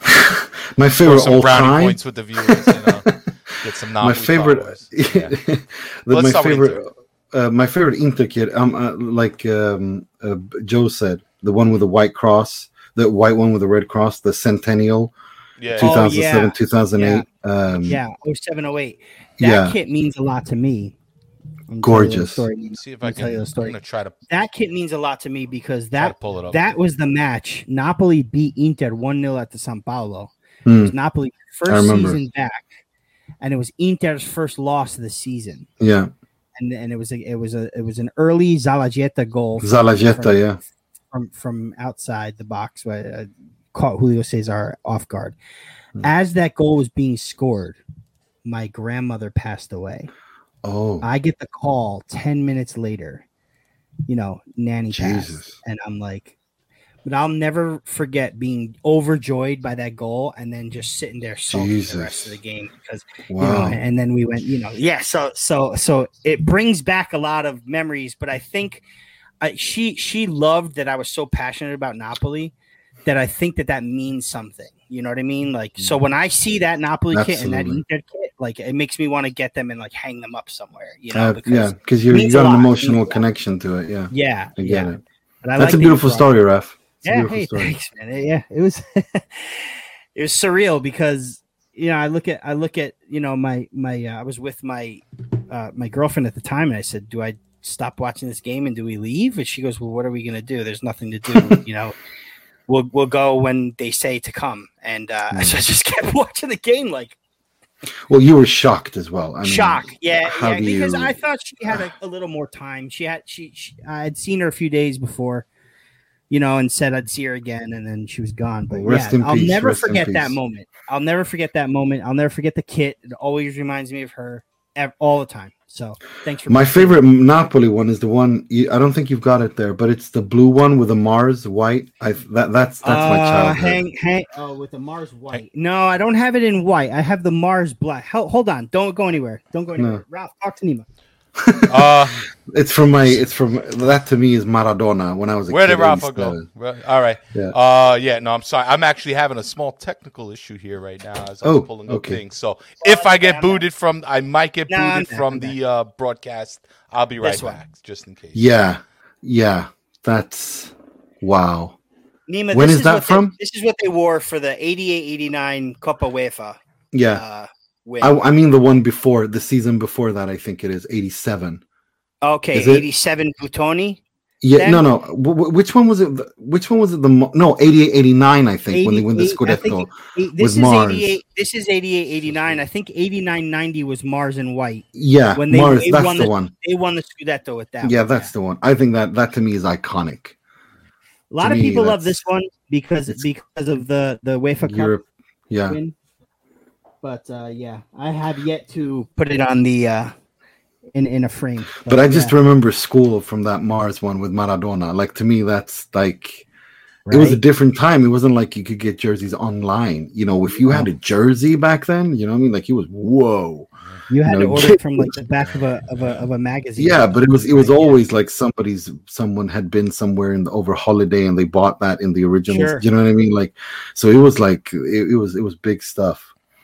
If, my score favorite some all brownie time. points with the viewers. You know, get some Napoli My favorite, followers. Yeah. the, Let's my start with favorite, uh, my favorite Inter kit. Um, uh, like um, uh, Joe said, the one with the white cross, the white one with the red cross, the Centennial, Yeah. Oh, two thousand seven, yeah. two thousand eight. Um, Yeah, oh seven, oh eight. That Yeah. kit means a lot to me. I'm Gorgeous. Story. Let's see if Let I me tell can. you I'm the story. gonna try to, That kit means a lot to me because try to that pull it up. that was the match. Napoli beat Inter one nil at the San Paolo. It hmm, was Napoli's I first remember. season back, and it was Inter's first loss of the season. yeah, And and it was a, it was a it was an early Zalagieta goal from- Zalagieta, from, yeah. from from outside the box where uh, caught Julio Cesar off guard. Hmm. As that goal was being scored, my grandmother passed away. Oh, I get the call ten minutes later, you know, nanny passed. Jesus. And I'm like, but I'll never forget being overjoyed by that goal and then just sitting there sulking Jesus. the rest of the game because Wow. you know, and then we went, you know, yeah. So so so it brings back a lot of memories, but I think I, she she loved that I was so passionate about Napoli that I think that that means something. You know what I mean? Like, so when I see that Napoli kit and that Absolutely. Inter kit, like it makes me want to get them and like hang them up somewhere. You know, Uh, because yeah, because it you you means a got an lot. It emotional means a lot. connection to it. Yeah, Yeah, I get yeah. it. But I That's like a that you beautiful brought- story, Raf. It's a Yeah, beautiful hey, story. thanks, man. Yeah, it was it was surreal because you know I look at I look at you know my my uh, I was with my uh, my girlfriend at the time and I said, do I stop watching this game and do we leave? And she goes, well, what are we gonna do? There's nothing to do. you know, we'll we'll go when they say to come. And uh, Mm. so I just kept watching the game like. Well, you were shocked as well. I mean, Shock, yeah, how yeah, do because you- I thought she had a, a little more time. She had she, she I had seen her a few days before, you know, and said I'd see her again, and then she was gone. But Well, rest yeah, in I'll peace, never rest in forget that peace. moment. I'll never forget that moment. I'll never forget the kit. It always reminds me of her ev- all the time. So thanks for My favorite Napoli one is the one. You, I don't think you've got it there, but it's the blue one with the Mars white. I that that's that's my Uh, childhood. hang, hang. Oh, with the Mars white. No, I don't have it in white. I have the Mars black. Hel- hold on. Don't go anywhere. Don't go anywhere. No. Ralph, talk to Nima. Uh, It's from my. It's from that to me is Maradona when I was a where kid. did Rafa eighty-seven. go? Well, All right. Yeah. Uh, yeah. No, I'm sorry. I'm actually having a small technical issue here right now as I'm Oh, pulling up okay. things. So if I get I'm booted from, I might get No, I'm booted back, from I'm the uh, broadcast. I'll be right This one. back, just in case. Yeah, yeah. That's wow. Nima, When this is that what from? They, this is what they wore for the eighty-eight eighty-nine Copa UEFA. Yeah, Uh, win. I, I mean the one before the season before that. I think it is eighty-seven. okay, is it- eighty-seven Butoni. Yeah, Then? no, no. W- w- which one was it? The- Which one was it? The mo- no, eighty-eight eighty-nine. I think when they win the eighty-eight, I think Scudetto. Eight- with this is Mars. eighty-eight. This is eighty-eight eighty-nine. I think eighty-nine ninety was Mars in white. Yeah, When they- Mars. they that's won the the- one. They won the Scudetto with that. Yeah, one, that's the one. I think that that to me is iconic. a lot to of me, people love that's- this one because it's- because of the the UEFA Cup Europe. Yeah, win. But uh, yeah, I have yet to put it on the uh, in in a frame. but I just yeah, remember school from that Mars one with Maradona. Like to me, that's like it was a right? different time. It wasn't like you could get jerseys online. You know, if you had a jersey back then, you know what I mean? Like it was whoa. You had No, to order you- it from like the back of a of a of a magazine. Yeah, but it was it was Right, yeah. always like somebody's someone had been somewhere in the over holiday and they bought that in the original. Sure. You know what I mean? Like, so it was like it, it was it was big stuff.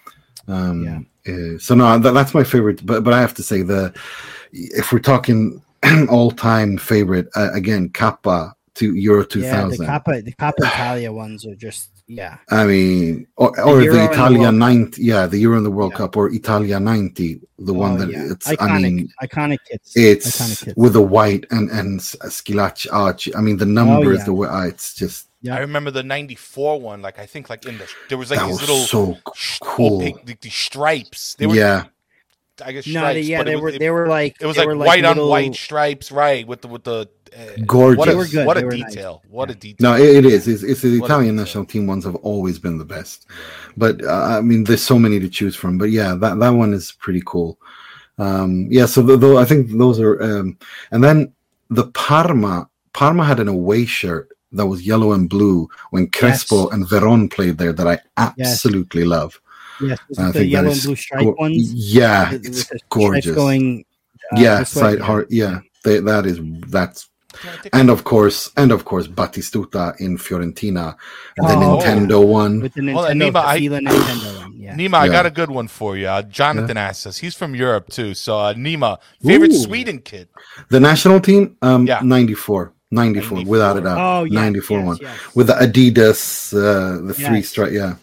Um, Yeah. uh, so no, that, that's my favorite. But but I have to say the if we're talking all time favorite uh, again, Kappa to Euro two Yeah, the thousand. Coppa the Coppa Italia ones are just yeah. I mean, or, or Euro the and the Italia World Cup. ninety, yeah, the Euro in the World Yeah. Cup, or Italia ninety, the one Oh, that yeah. it's. iconic, I mean, iconic kits. it's iconic kits. with the white and and Skilacci arch. I mean, the numbers, yeah. the way uh, it's just Yeah. I remember the ninety-four one. Like I think, like in the there was like that these was little so sh- cool. opaque the, the stripes. They were, Yeah, I guess no, stripes. they, yeah, but they it was, were it, they were like it was they like were white little- on white stripes, right? With the with the uh, Gorgeous. What a, They were good. What a They were nice. detail! What a Yeah. detail! no, it, it is. It's, it's the What a Italian detail. national team ones have always been the best. But uh, I mean, there's so many to choose from. But yeah, that that one is pretty cool. Um, yeah, so the, the, I think those are, um, and then the Parma. Parma had an away shirt that was yellow and blue when Crespo Yes. and Veron played there that I absolutely love. Yes, this I is the think that yellow is and blue stripe go- ones. Yeah, With- with it's the stripes gorgeous. Going, uh, yeah, this way. side heart. Yeah, they, that is that's Can I take- and of course and of course Battistuta in Fiorentina, the Oh. Nintendo one. with the Hold on, Nintendo, Nima, I- the Fila Nintendo one. Yeah. Nima, I Yeah. got a good one for you. Uh, Jonathan asks us. He's from Europe too. So uh, Nima, favorite Ooh. Sweden kid? The national team, um, Yeah. ninety-four, ninety-four, ninety-four. without a doubt. Oh, yes, ninety-four yes, one yes. with the Adidas, uh, the three Yes. stripe. Yeah,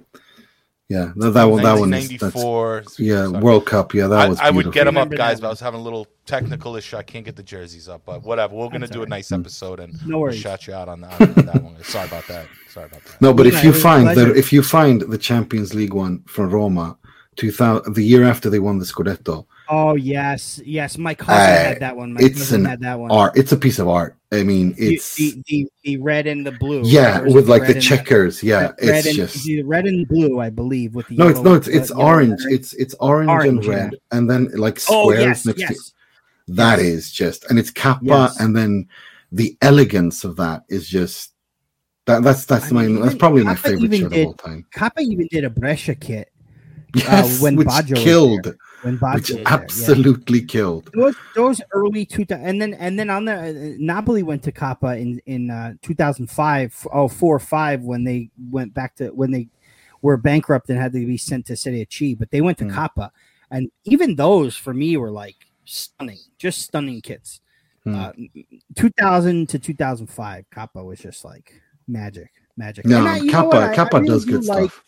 yeah, that, that one, that one is that's, ninety-four. yeah, Sorry. World Cup. Yeah, that I, was. I would beautiful. get them up, Remember guys, that but I one. was having a little technical issue. I can't get the jerseys up, but whatever. We're gonna That's do a all right. nice episode and No worries. shout you out on, the, on that one. Sorry about that. Sorry about that. No, but Yeah, if you it was a find pleasure. that, if you find the Champions League one from Roma, two thousand, the year after they won the Scudetto, Oh yes, yes. My cousin Uh, had that one. My it's cousin an had that one. art. It's a piece of art. I mean, The- it's the, the the red and the blue. yeah, Or is with it like the red and checkers. Yeah, red it's and, just it's either red and blue, I believe. With the no, it's yellow- no, it's it's uh, yellow orange. lettering. It's it's orange, Orange, and red, and then like oh squares yes, next to yes. that Yes. is just, and it's kappa, Yes. and then the elegance of that is just That, that's that's I my mean, that's even- probably my Kappa favorite even shirt did- of all time. Kappa even did a Brescia kit Yes, when which Baggio was killed, there. when Baggio which was there, yeah. absolutely killed. Those those early two thousand, and then and then on the uh, Napoli went to Kappa in in uh, two thousand five, oh four or five when they went back to when they were bankrupt and had to be sent to Serie C, but they went to Mm. Kappa, and even those for me were like stunning, just stunning kits. Mm. Uh, two thousand to two thousand five, Kappa was just like magic, magic. No, And I- you know Kappa what? I- I Kappa really does do good like- stuff.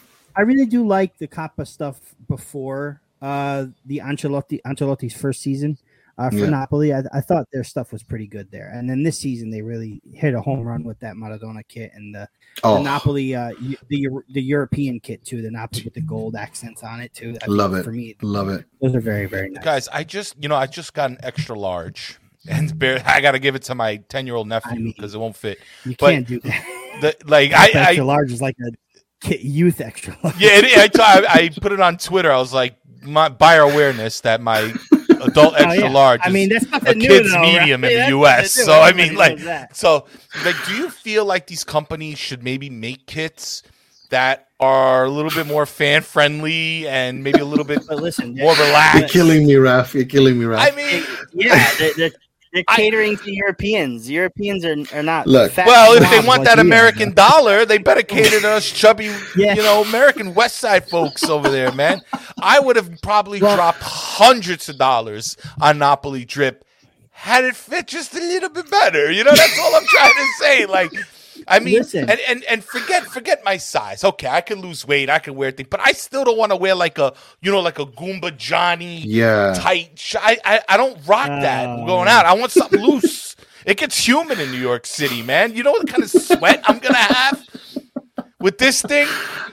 I really do like the Kappa stuff before uh, the Ancelotti Ancelotti's first season uh, for Yeah. Napoli. I, I thought their stuff was pretty good there, and then this season they really hit a home run with that Maradona kit and the, Oh, the Napoli uh, Eu- the Euro- the European kit too. The Napoli with the gold accents on it too. I Love think it. For me, love it. those are very very nice. Guys, I just you know I just got an extra large, and bear, I got to give it to my ten year old nephew I mean, because it won't fit. you but can't do that. The, like I, extra I large is like a kit, youth extra large. yeah, it, I, t- I I put it on Twitter. I was like, my buyer awareness that my adult Oh, extra yeah. large. I is mean, that's a nothing new, kid's though, medium right? in the That's U S. nothing new. So I Everybody mean, like, knows that. so like, do you feel like these companies should maybe make kits that are a little bit more fan friendly and maybe a little bit But listen, more You're relaxed? killing me, Raf. You're killing me, Raf. I mean, Yeah, they're, they're, they're I- catering to Europeans. Europeans are, are not Look. fat well, if they slobs want like that we are. American dollar, they better cater to us chubby, Yeah. you know, American West Side folks over there, man. I would have probably Well- dropped hundreds of dollars on Napoli drip had it fit just a little bit better. You know, that's all I'm trying to say. Like, I mean, Listen. and, and and forget forget my size. Okay, I can lose weight, I can wear things, but I still don't want to wear like a you know like a Goomba Johnny yeah. tight. Sh- I, I I don't rock that Oh. going out. I want something loose. It gets humid in New York City, man. You know what kind of sweat I'm gonna have with this thing?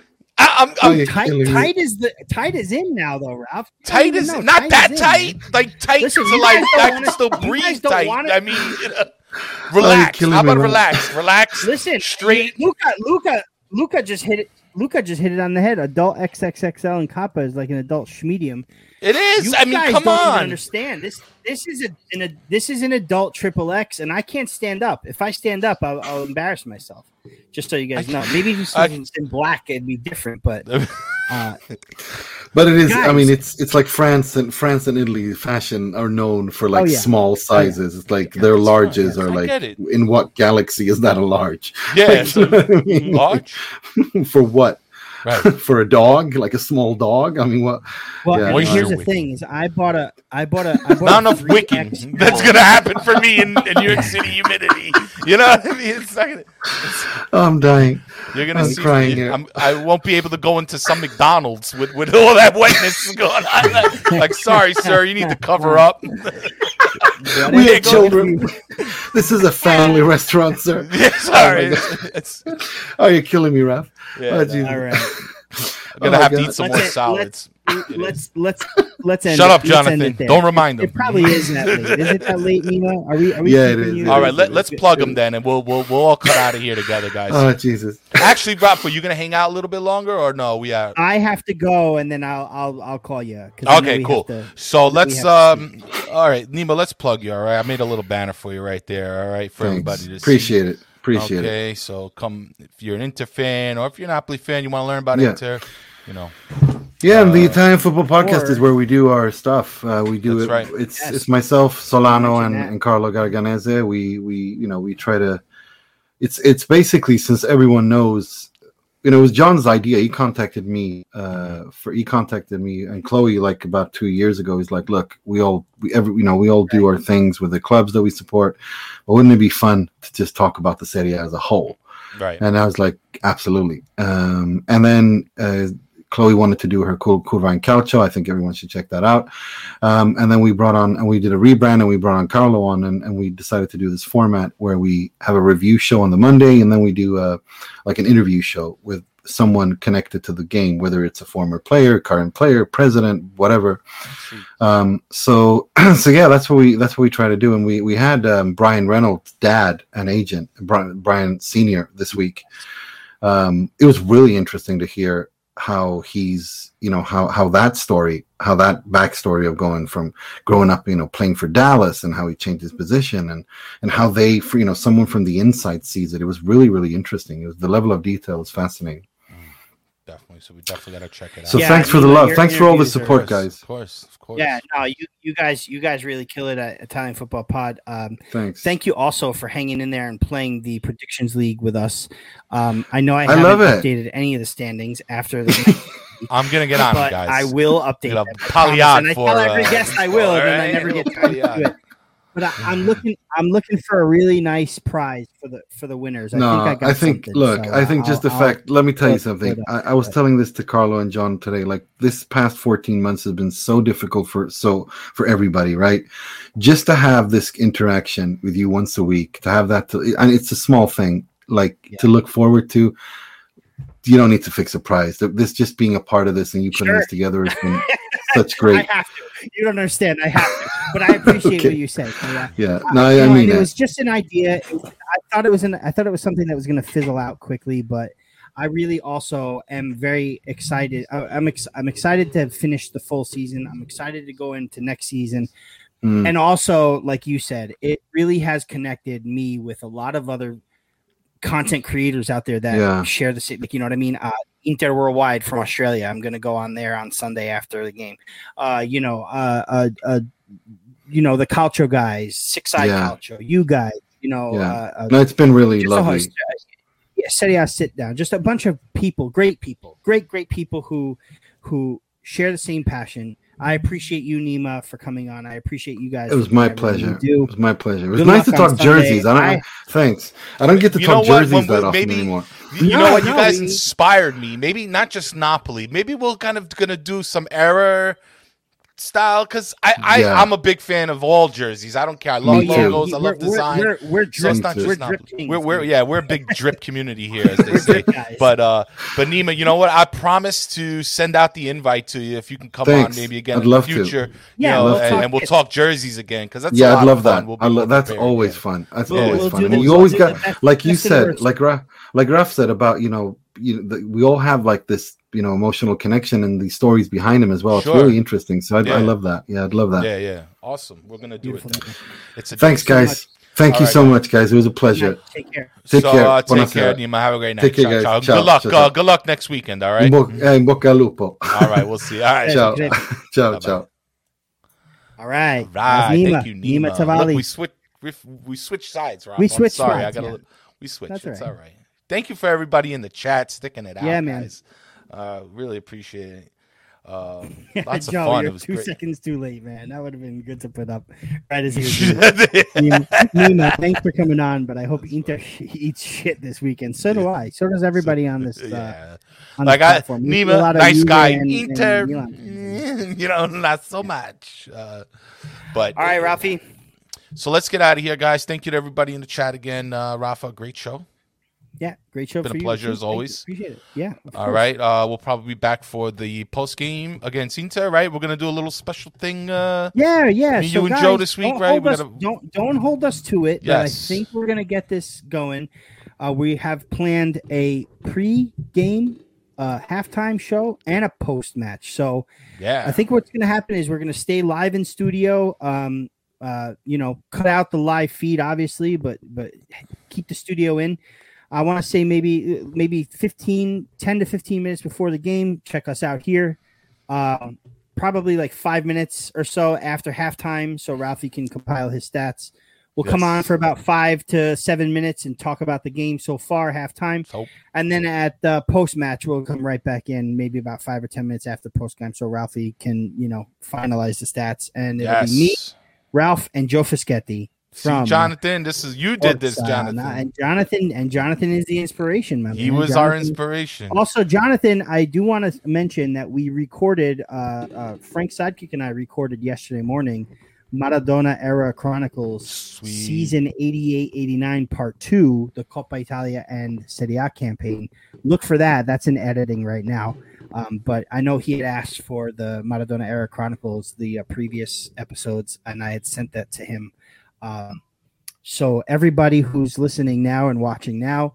I, I'm, Oh, I'm you're Tight, killing me. tight is the tight is in now though, Ralph. I don't tight even as know. not that is in, tight, man. like tight Listen, to you like guys don't I can wanna- still you guys breathe don't tight. wanna- I mean, you know, relax. killing How me, about man. relax? Relax. Listen, straight. Luca, Luca, Luca just hit it. Luca just hit it on the head. Adult X X X L and Kappa is like an adult medium. It is. You I mean, guys come don't even on. understand this. This is a, an a this is an adult triple X, and I can't stand up. If I stand up, I'll, I'll embarrass myself. Just so you guys I- know. Maybe if I- it's in black, it'd be different. But uh, But it is. I Guys. mean, it's it's like France and France and Italy fashion are known for like Oh, yeah. small sizes. It's like Yeah, their that's fine, larges yeah. are I like. get it. In what galaxy is that a large? Yeah, Like, so- you know what I mean? large. For what? Right. For a dog, like a small dog. I mean, what? well, Yeah, and Moisture here's the wicking. thing: is I bought a I bought a I bought Not a enough wicking. three X That's gonna happen for me in, in New York City humidity. You know what I mean? It's not gonna, Oh, I'm dying. you're gonna I'm see. crying me. here. I'm, I won't be able to go into some McDonald's with, with all that wetness going on. Like, like, sorry, sir, you need to cover up. We Yeah, have go- children. This is a family restaurant, sir. Yeah, sorry. Oh, my it's, it's, Oh, you're killing me, Raph. yeah, Oh, no, Jesus. All right, I'm gonna Oh, have to God. eat some Let's more end- salads. let's let's let's end. Shut it. up, Let's end Jonathan. it there. Don't remind It, him. it probably is that late. Is it that late, Nemo? Are we? Are we Yeah, it keeping is. you- All right, let, It let's is. plug them then, and we'll we'll we'll all cut out of here together, guys. Oh, Jesus. Actually, Rob, are you gonna hang out a little bit longer, or no? We are. I have to go, and then I'll I'll I'll call you. 'cause I know Okay, we cool. have to- So we let's have to um. All right, Nemo, let's plug you. All right, I made a little banner for you right there. All right, for Thanks. everybody to see. Appreciate it. Appreciate it. Okay, so come if you're an Inter fan or if you're an Napoli fan, you want to learn about Yeah. Inter, you know. Yeah, and the Uh, Italian Football Podcast or- is where we do our stuff. Uh, we do That's it. right. It's Yes. it's myself, Solano, and, Mention that. and Carlo Garganese. We we you know we try to. It's it's basically, since everyone knows, you know, it was John's idea. He contacted me uh, for he contacted me and Chloe like about two years ago. He's like, look, we all we every you know we all do our things with the clubs that we support, but wouldn't it be fun to just talk about the Serie A as a whole? Right. And I was like, absolutely. Um, and then uh, Chloe wanted to do her cool Curva in Calcio. I think everyone should check that out. Um, and then we brought on, and we did a rebrand, and we brought on Carlo on, and, and we decided to do this format where we have a review show on the Monday, and then we do a, like an interview show with someone connected to the game, whether it's a former player, current player, president, whatever. Um, so, so yeah, that's what we that's what we try to do. And we we had um, Brian Reynolds' dad, an agent, Brian, Brian Senior, this week. Um, it was really interesting to hear how he's, you know, how how that story, how that backstory of going from growing up, you know, playing for Dallas, and how he changed his position, and and how they, for, you know, someone from the inside sees it. It was really, really interesting. It was, the level of detail was fascinating. Definitely. So we definitely got to check it out. So Yeah, thanks for you the know, love. your Thanks for all the interviews are- support, Of course, guys. Of course, of course. Yeah, no, you you guys you guys really kill it at Italian Football Pod. Um, Thanks. thank you also for hanging in there and playing the predictions league with us. Um, I know I, I haven't love it. updated any of the standings after the, I'm gonna get on it, but guys. I will update Gonna them. I poly promise. on And I for, tell every uh, guest I will, and then I alright, never little get time poly to on. do it. But I, I'm looking, I'm looking for a really nice prize for the for the winners. I No, think I got I think. something, Look, so, I uh, think just I'll- the I'll- fact. Let me tell you put- something. put I, up- I was put- telling this to Carlo and John today. Like, this past fourteen months has been so difficult for so for everybody, right? Just to have this interaction with you once a week, to have that, to, and it's a small thing, like Yeah. to look forward to. You don't need to fix a prize. This just being a part of this and you putting Sure. this together has been such I great. have to. You don't understand. I have to, but I appreciate Okay. what you say. So, yeah. Yeah, no, I, You I know, mean and it that. was just an idea. It was- I thought it was an. I thought it was something that was going to fizzle out quickly, but I really also am very excited. I, I'm ex, I'm excited to finish the full season. I'm excited to go into next season, Mm, and also, like you said, it really has connected me with a lot of other content creators out there that Yeah. share the same. Like, you know what I mean? Uh, Inter Worldwide from Australia. I'm going to go on there on Sunday after the game. Uh, you know, uh, uh, uh, you know, the Calcio guys, Six Side Yeah. Calcio, you guys, you know, Yeah. uh, uh, no, it's been really just a lovely. host, uh, yeah, Serie A sit down, just a bunch of people, great people, great, great people who, who share the same passion. I appreciate you, Nima, for coming on. I appreciate you guys. It was for my doing everything pleasure. you It was my pleasure. It was Good nice to luck on talk Sunday. jerseys. I don't. I- thanks. I don't get to You talk know what? jerseys When that we- often maybe- anymore. You No, know what? You no, guys we- inspired me. Maybe not just Napoli. Maybe we're kind of gonna do some error style because I, I Yeah. I'm a big fan of all jerseys. I don't care. I love Me too. logos. I We're- love design. We're, we're, we're So it's drip, not Me just we're too. Napoli. drip kings. We're, we're dude. yeah, we're a big drip community here, as they We're say. drip guys. But uh, but Nima, you know what? I promise to send out the invite to you if you can come Thanks. on maybe again I'd in love the to. future. Yeah, you know, we'll and, talk- and we'll talk jerseys again because that's a Yeah, lot I'd love of fun. that. We'll be I lo- more that's prepared, always yeah. fun. That's We'll- always we'll fun. do And the- you we'll always do got, the best- like you best of the said, worst. like Raf, like Raf said about, you know, you the, we all have like this, you know, emotional connection and the stories behind him as well. Sure. It's really interesting. So I, Yeah. I love that. Yeah, I'd love that. Yeah, yeah, awesome. We're gonna do Beautiful. it. Then. It's a Thanks, so guys. much. Thank All you right, so guys. much, guys. It was a pleasure. Take care. Take so, care. Uh, take Buonasera. care, Nima. Have a great night. Take care, Ciao, guys. ciao. Ciao, Good luck. ciao, Uh, ciao. good luck next weekend. All right. In, bo- eh, in bocca al lupo. All right. We'll see. All right. Ciao. Great. Ciao, Bye-bye. ciao. All right. All right. Nima. Thank you, Nima. Nima Tavali. Look, we switch. We, we switch sides, Rob. We I'm switched sorry. sides, I gotta. yeah. We switch. That's It's all all right. right. Thank you for everybody in the chat sticking it out, Yeah, man. guys. Uh, really appreciate it. Um, lots of Joe, fun. you're It was two great. seconds too late, man. That would have been good to put up right as he was doing it. Nima, Nima, thanks for coming on, but I hope Inter sh- eats shit this weekend. So do I. So does everybody on this, uh, yeah. on Like this I, platform. We see a Nima, lot of nice Juve guy. and- and Inter, Milan. you know, not so much. Uh, but All right, Rafi. So let's get out of here, guys. Thank you to everybody in the chat again. Uh, Rafa, great show. Yeah, great show Been a for you. pleasure too. as Thank you. always. Appreciate it. Yeah. of All course. right. Uh, we'll probably be back for the post game against Inter, right? We're gonna do a little special thing. Uh, Yeah, yeah. Me, so you, and guys, Joe this week, don't right? hold We us- gotta- Don't don't hold us to it. But I Yes. think we're gonna get this going. Uh, we have planned a pre-game, uh, halftime show and a post-match. So yeah. I think what's gonna happen is we're gonna stay live in studio. Um, uh, you know, cut out the live feed, obviously, but but keep the studio in. I want to say maybe maybe fifteen, ten to fifteen minutes before the game. Check us out here. Um, probably like five minutes or so after halftime, so Ralphie can compile his stats. We'll come Yes. on for about five to seven minutes and talk about the game so far, halftime. So, And then at the post match, we'll come right back in, maybe about five or ten minutes after post game, so Ralphie can, you know, finalize the stats. And it'll yes. be me, Ralph, and Joe Fischetti. See, From Jonathan, this is you did this, Sports, uh, Jonathan. and Jonathan and Jonathan is the inspiration, man. he was our inspiration. Also, Jonathan, I do want to mention that we recorded, uh, uh, Frank Sidekick and I recorded yesterday morning, Maradona Era Chronicles, Sweet. season eighty-eight eighty-nine, part two, the Coppa Italia and Serie A campaign. Look for that. That's in editing right now. Um, but I know he had asked for the Maradona Era Chronicles, the uh, previous episodes, and I had sent that to him. Um, so everybody who's listening now and watching now,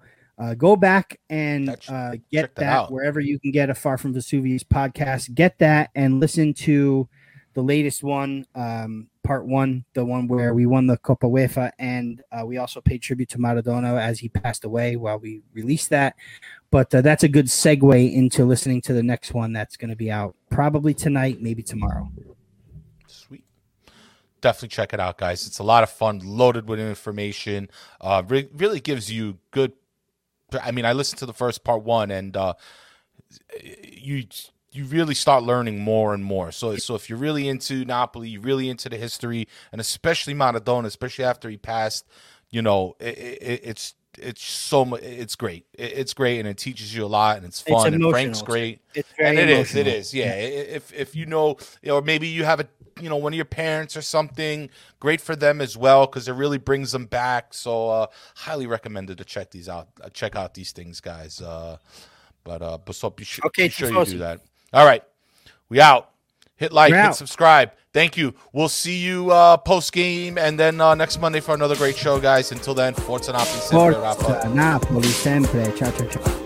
Uh, go back and That- uh, check get that that, out. wherever you can get a Far From Vesuvius podcast. Get that and listen to the latest one, um, part one, the one where we won the Copa UEFA, and uh, we also paid tribute to Maradona as he passed away while we released that. But uh, that's a good segue into listening to the next one that's going to be out probably tonight, maybe tomorrow. Sweet. Definitely check it out, guys. It's a lot of fun, loaded with information. Uh, re- really gives you good. I mean, I listened to the first part one, and uh, you you really start learning more and more. So, so if you're really into Napoli, you're really into the history, and especially Maradona, especially after he passed, you know, it, it, it's it's so much. It's great. It, it's great, and it teaches you a lot, and it's fun. It's and Frank's emotional. great. It's very And it is, emotional. it is, yeah. If if you know, or maybe you have a, you know, one of your parents or something, great for them as well, because it really brings them back. So, uh, highly recommended to check these out. Uh, check out these things, guys. Uh, but uh, but so be, sure Okay, be sure you Tifosi. do that. All right, we out. Hit like, We're hit out. subscribe. Thank you. We'll see you uh, post game, and then uh, next Monday for another great show, guys. Until then, Forza Napoli, sempre Rafa. Forza Napoli, sempre. Ciao, ciao, ciao.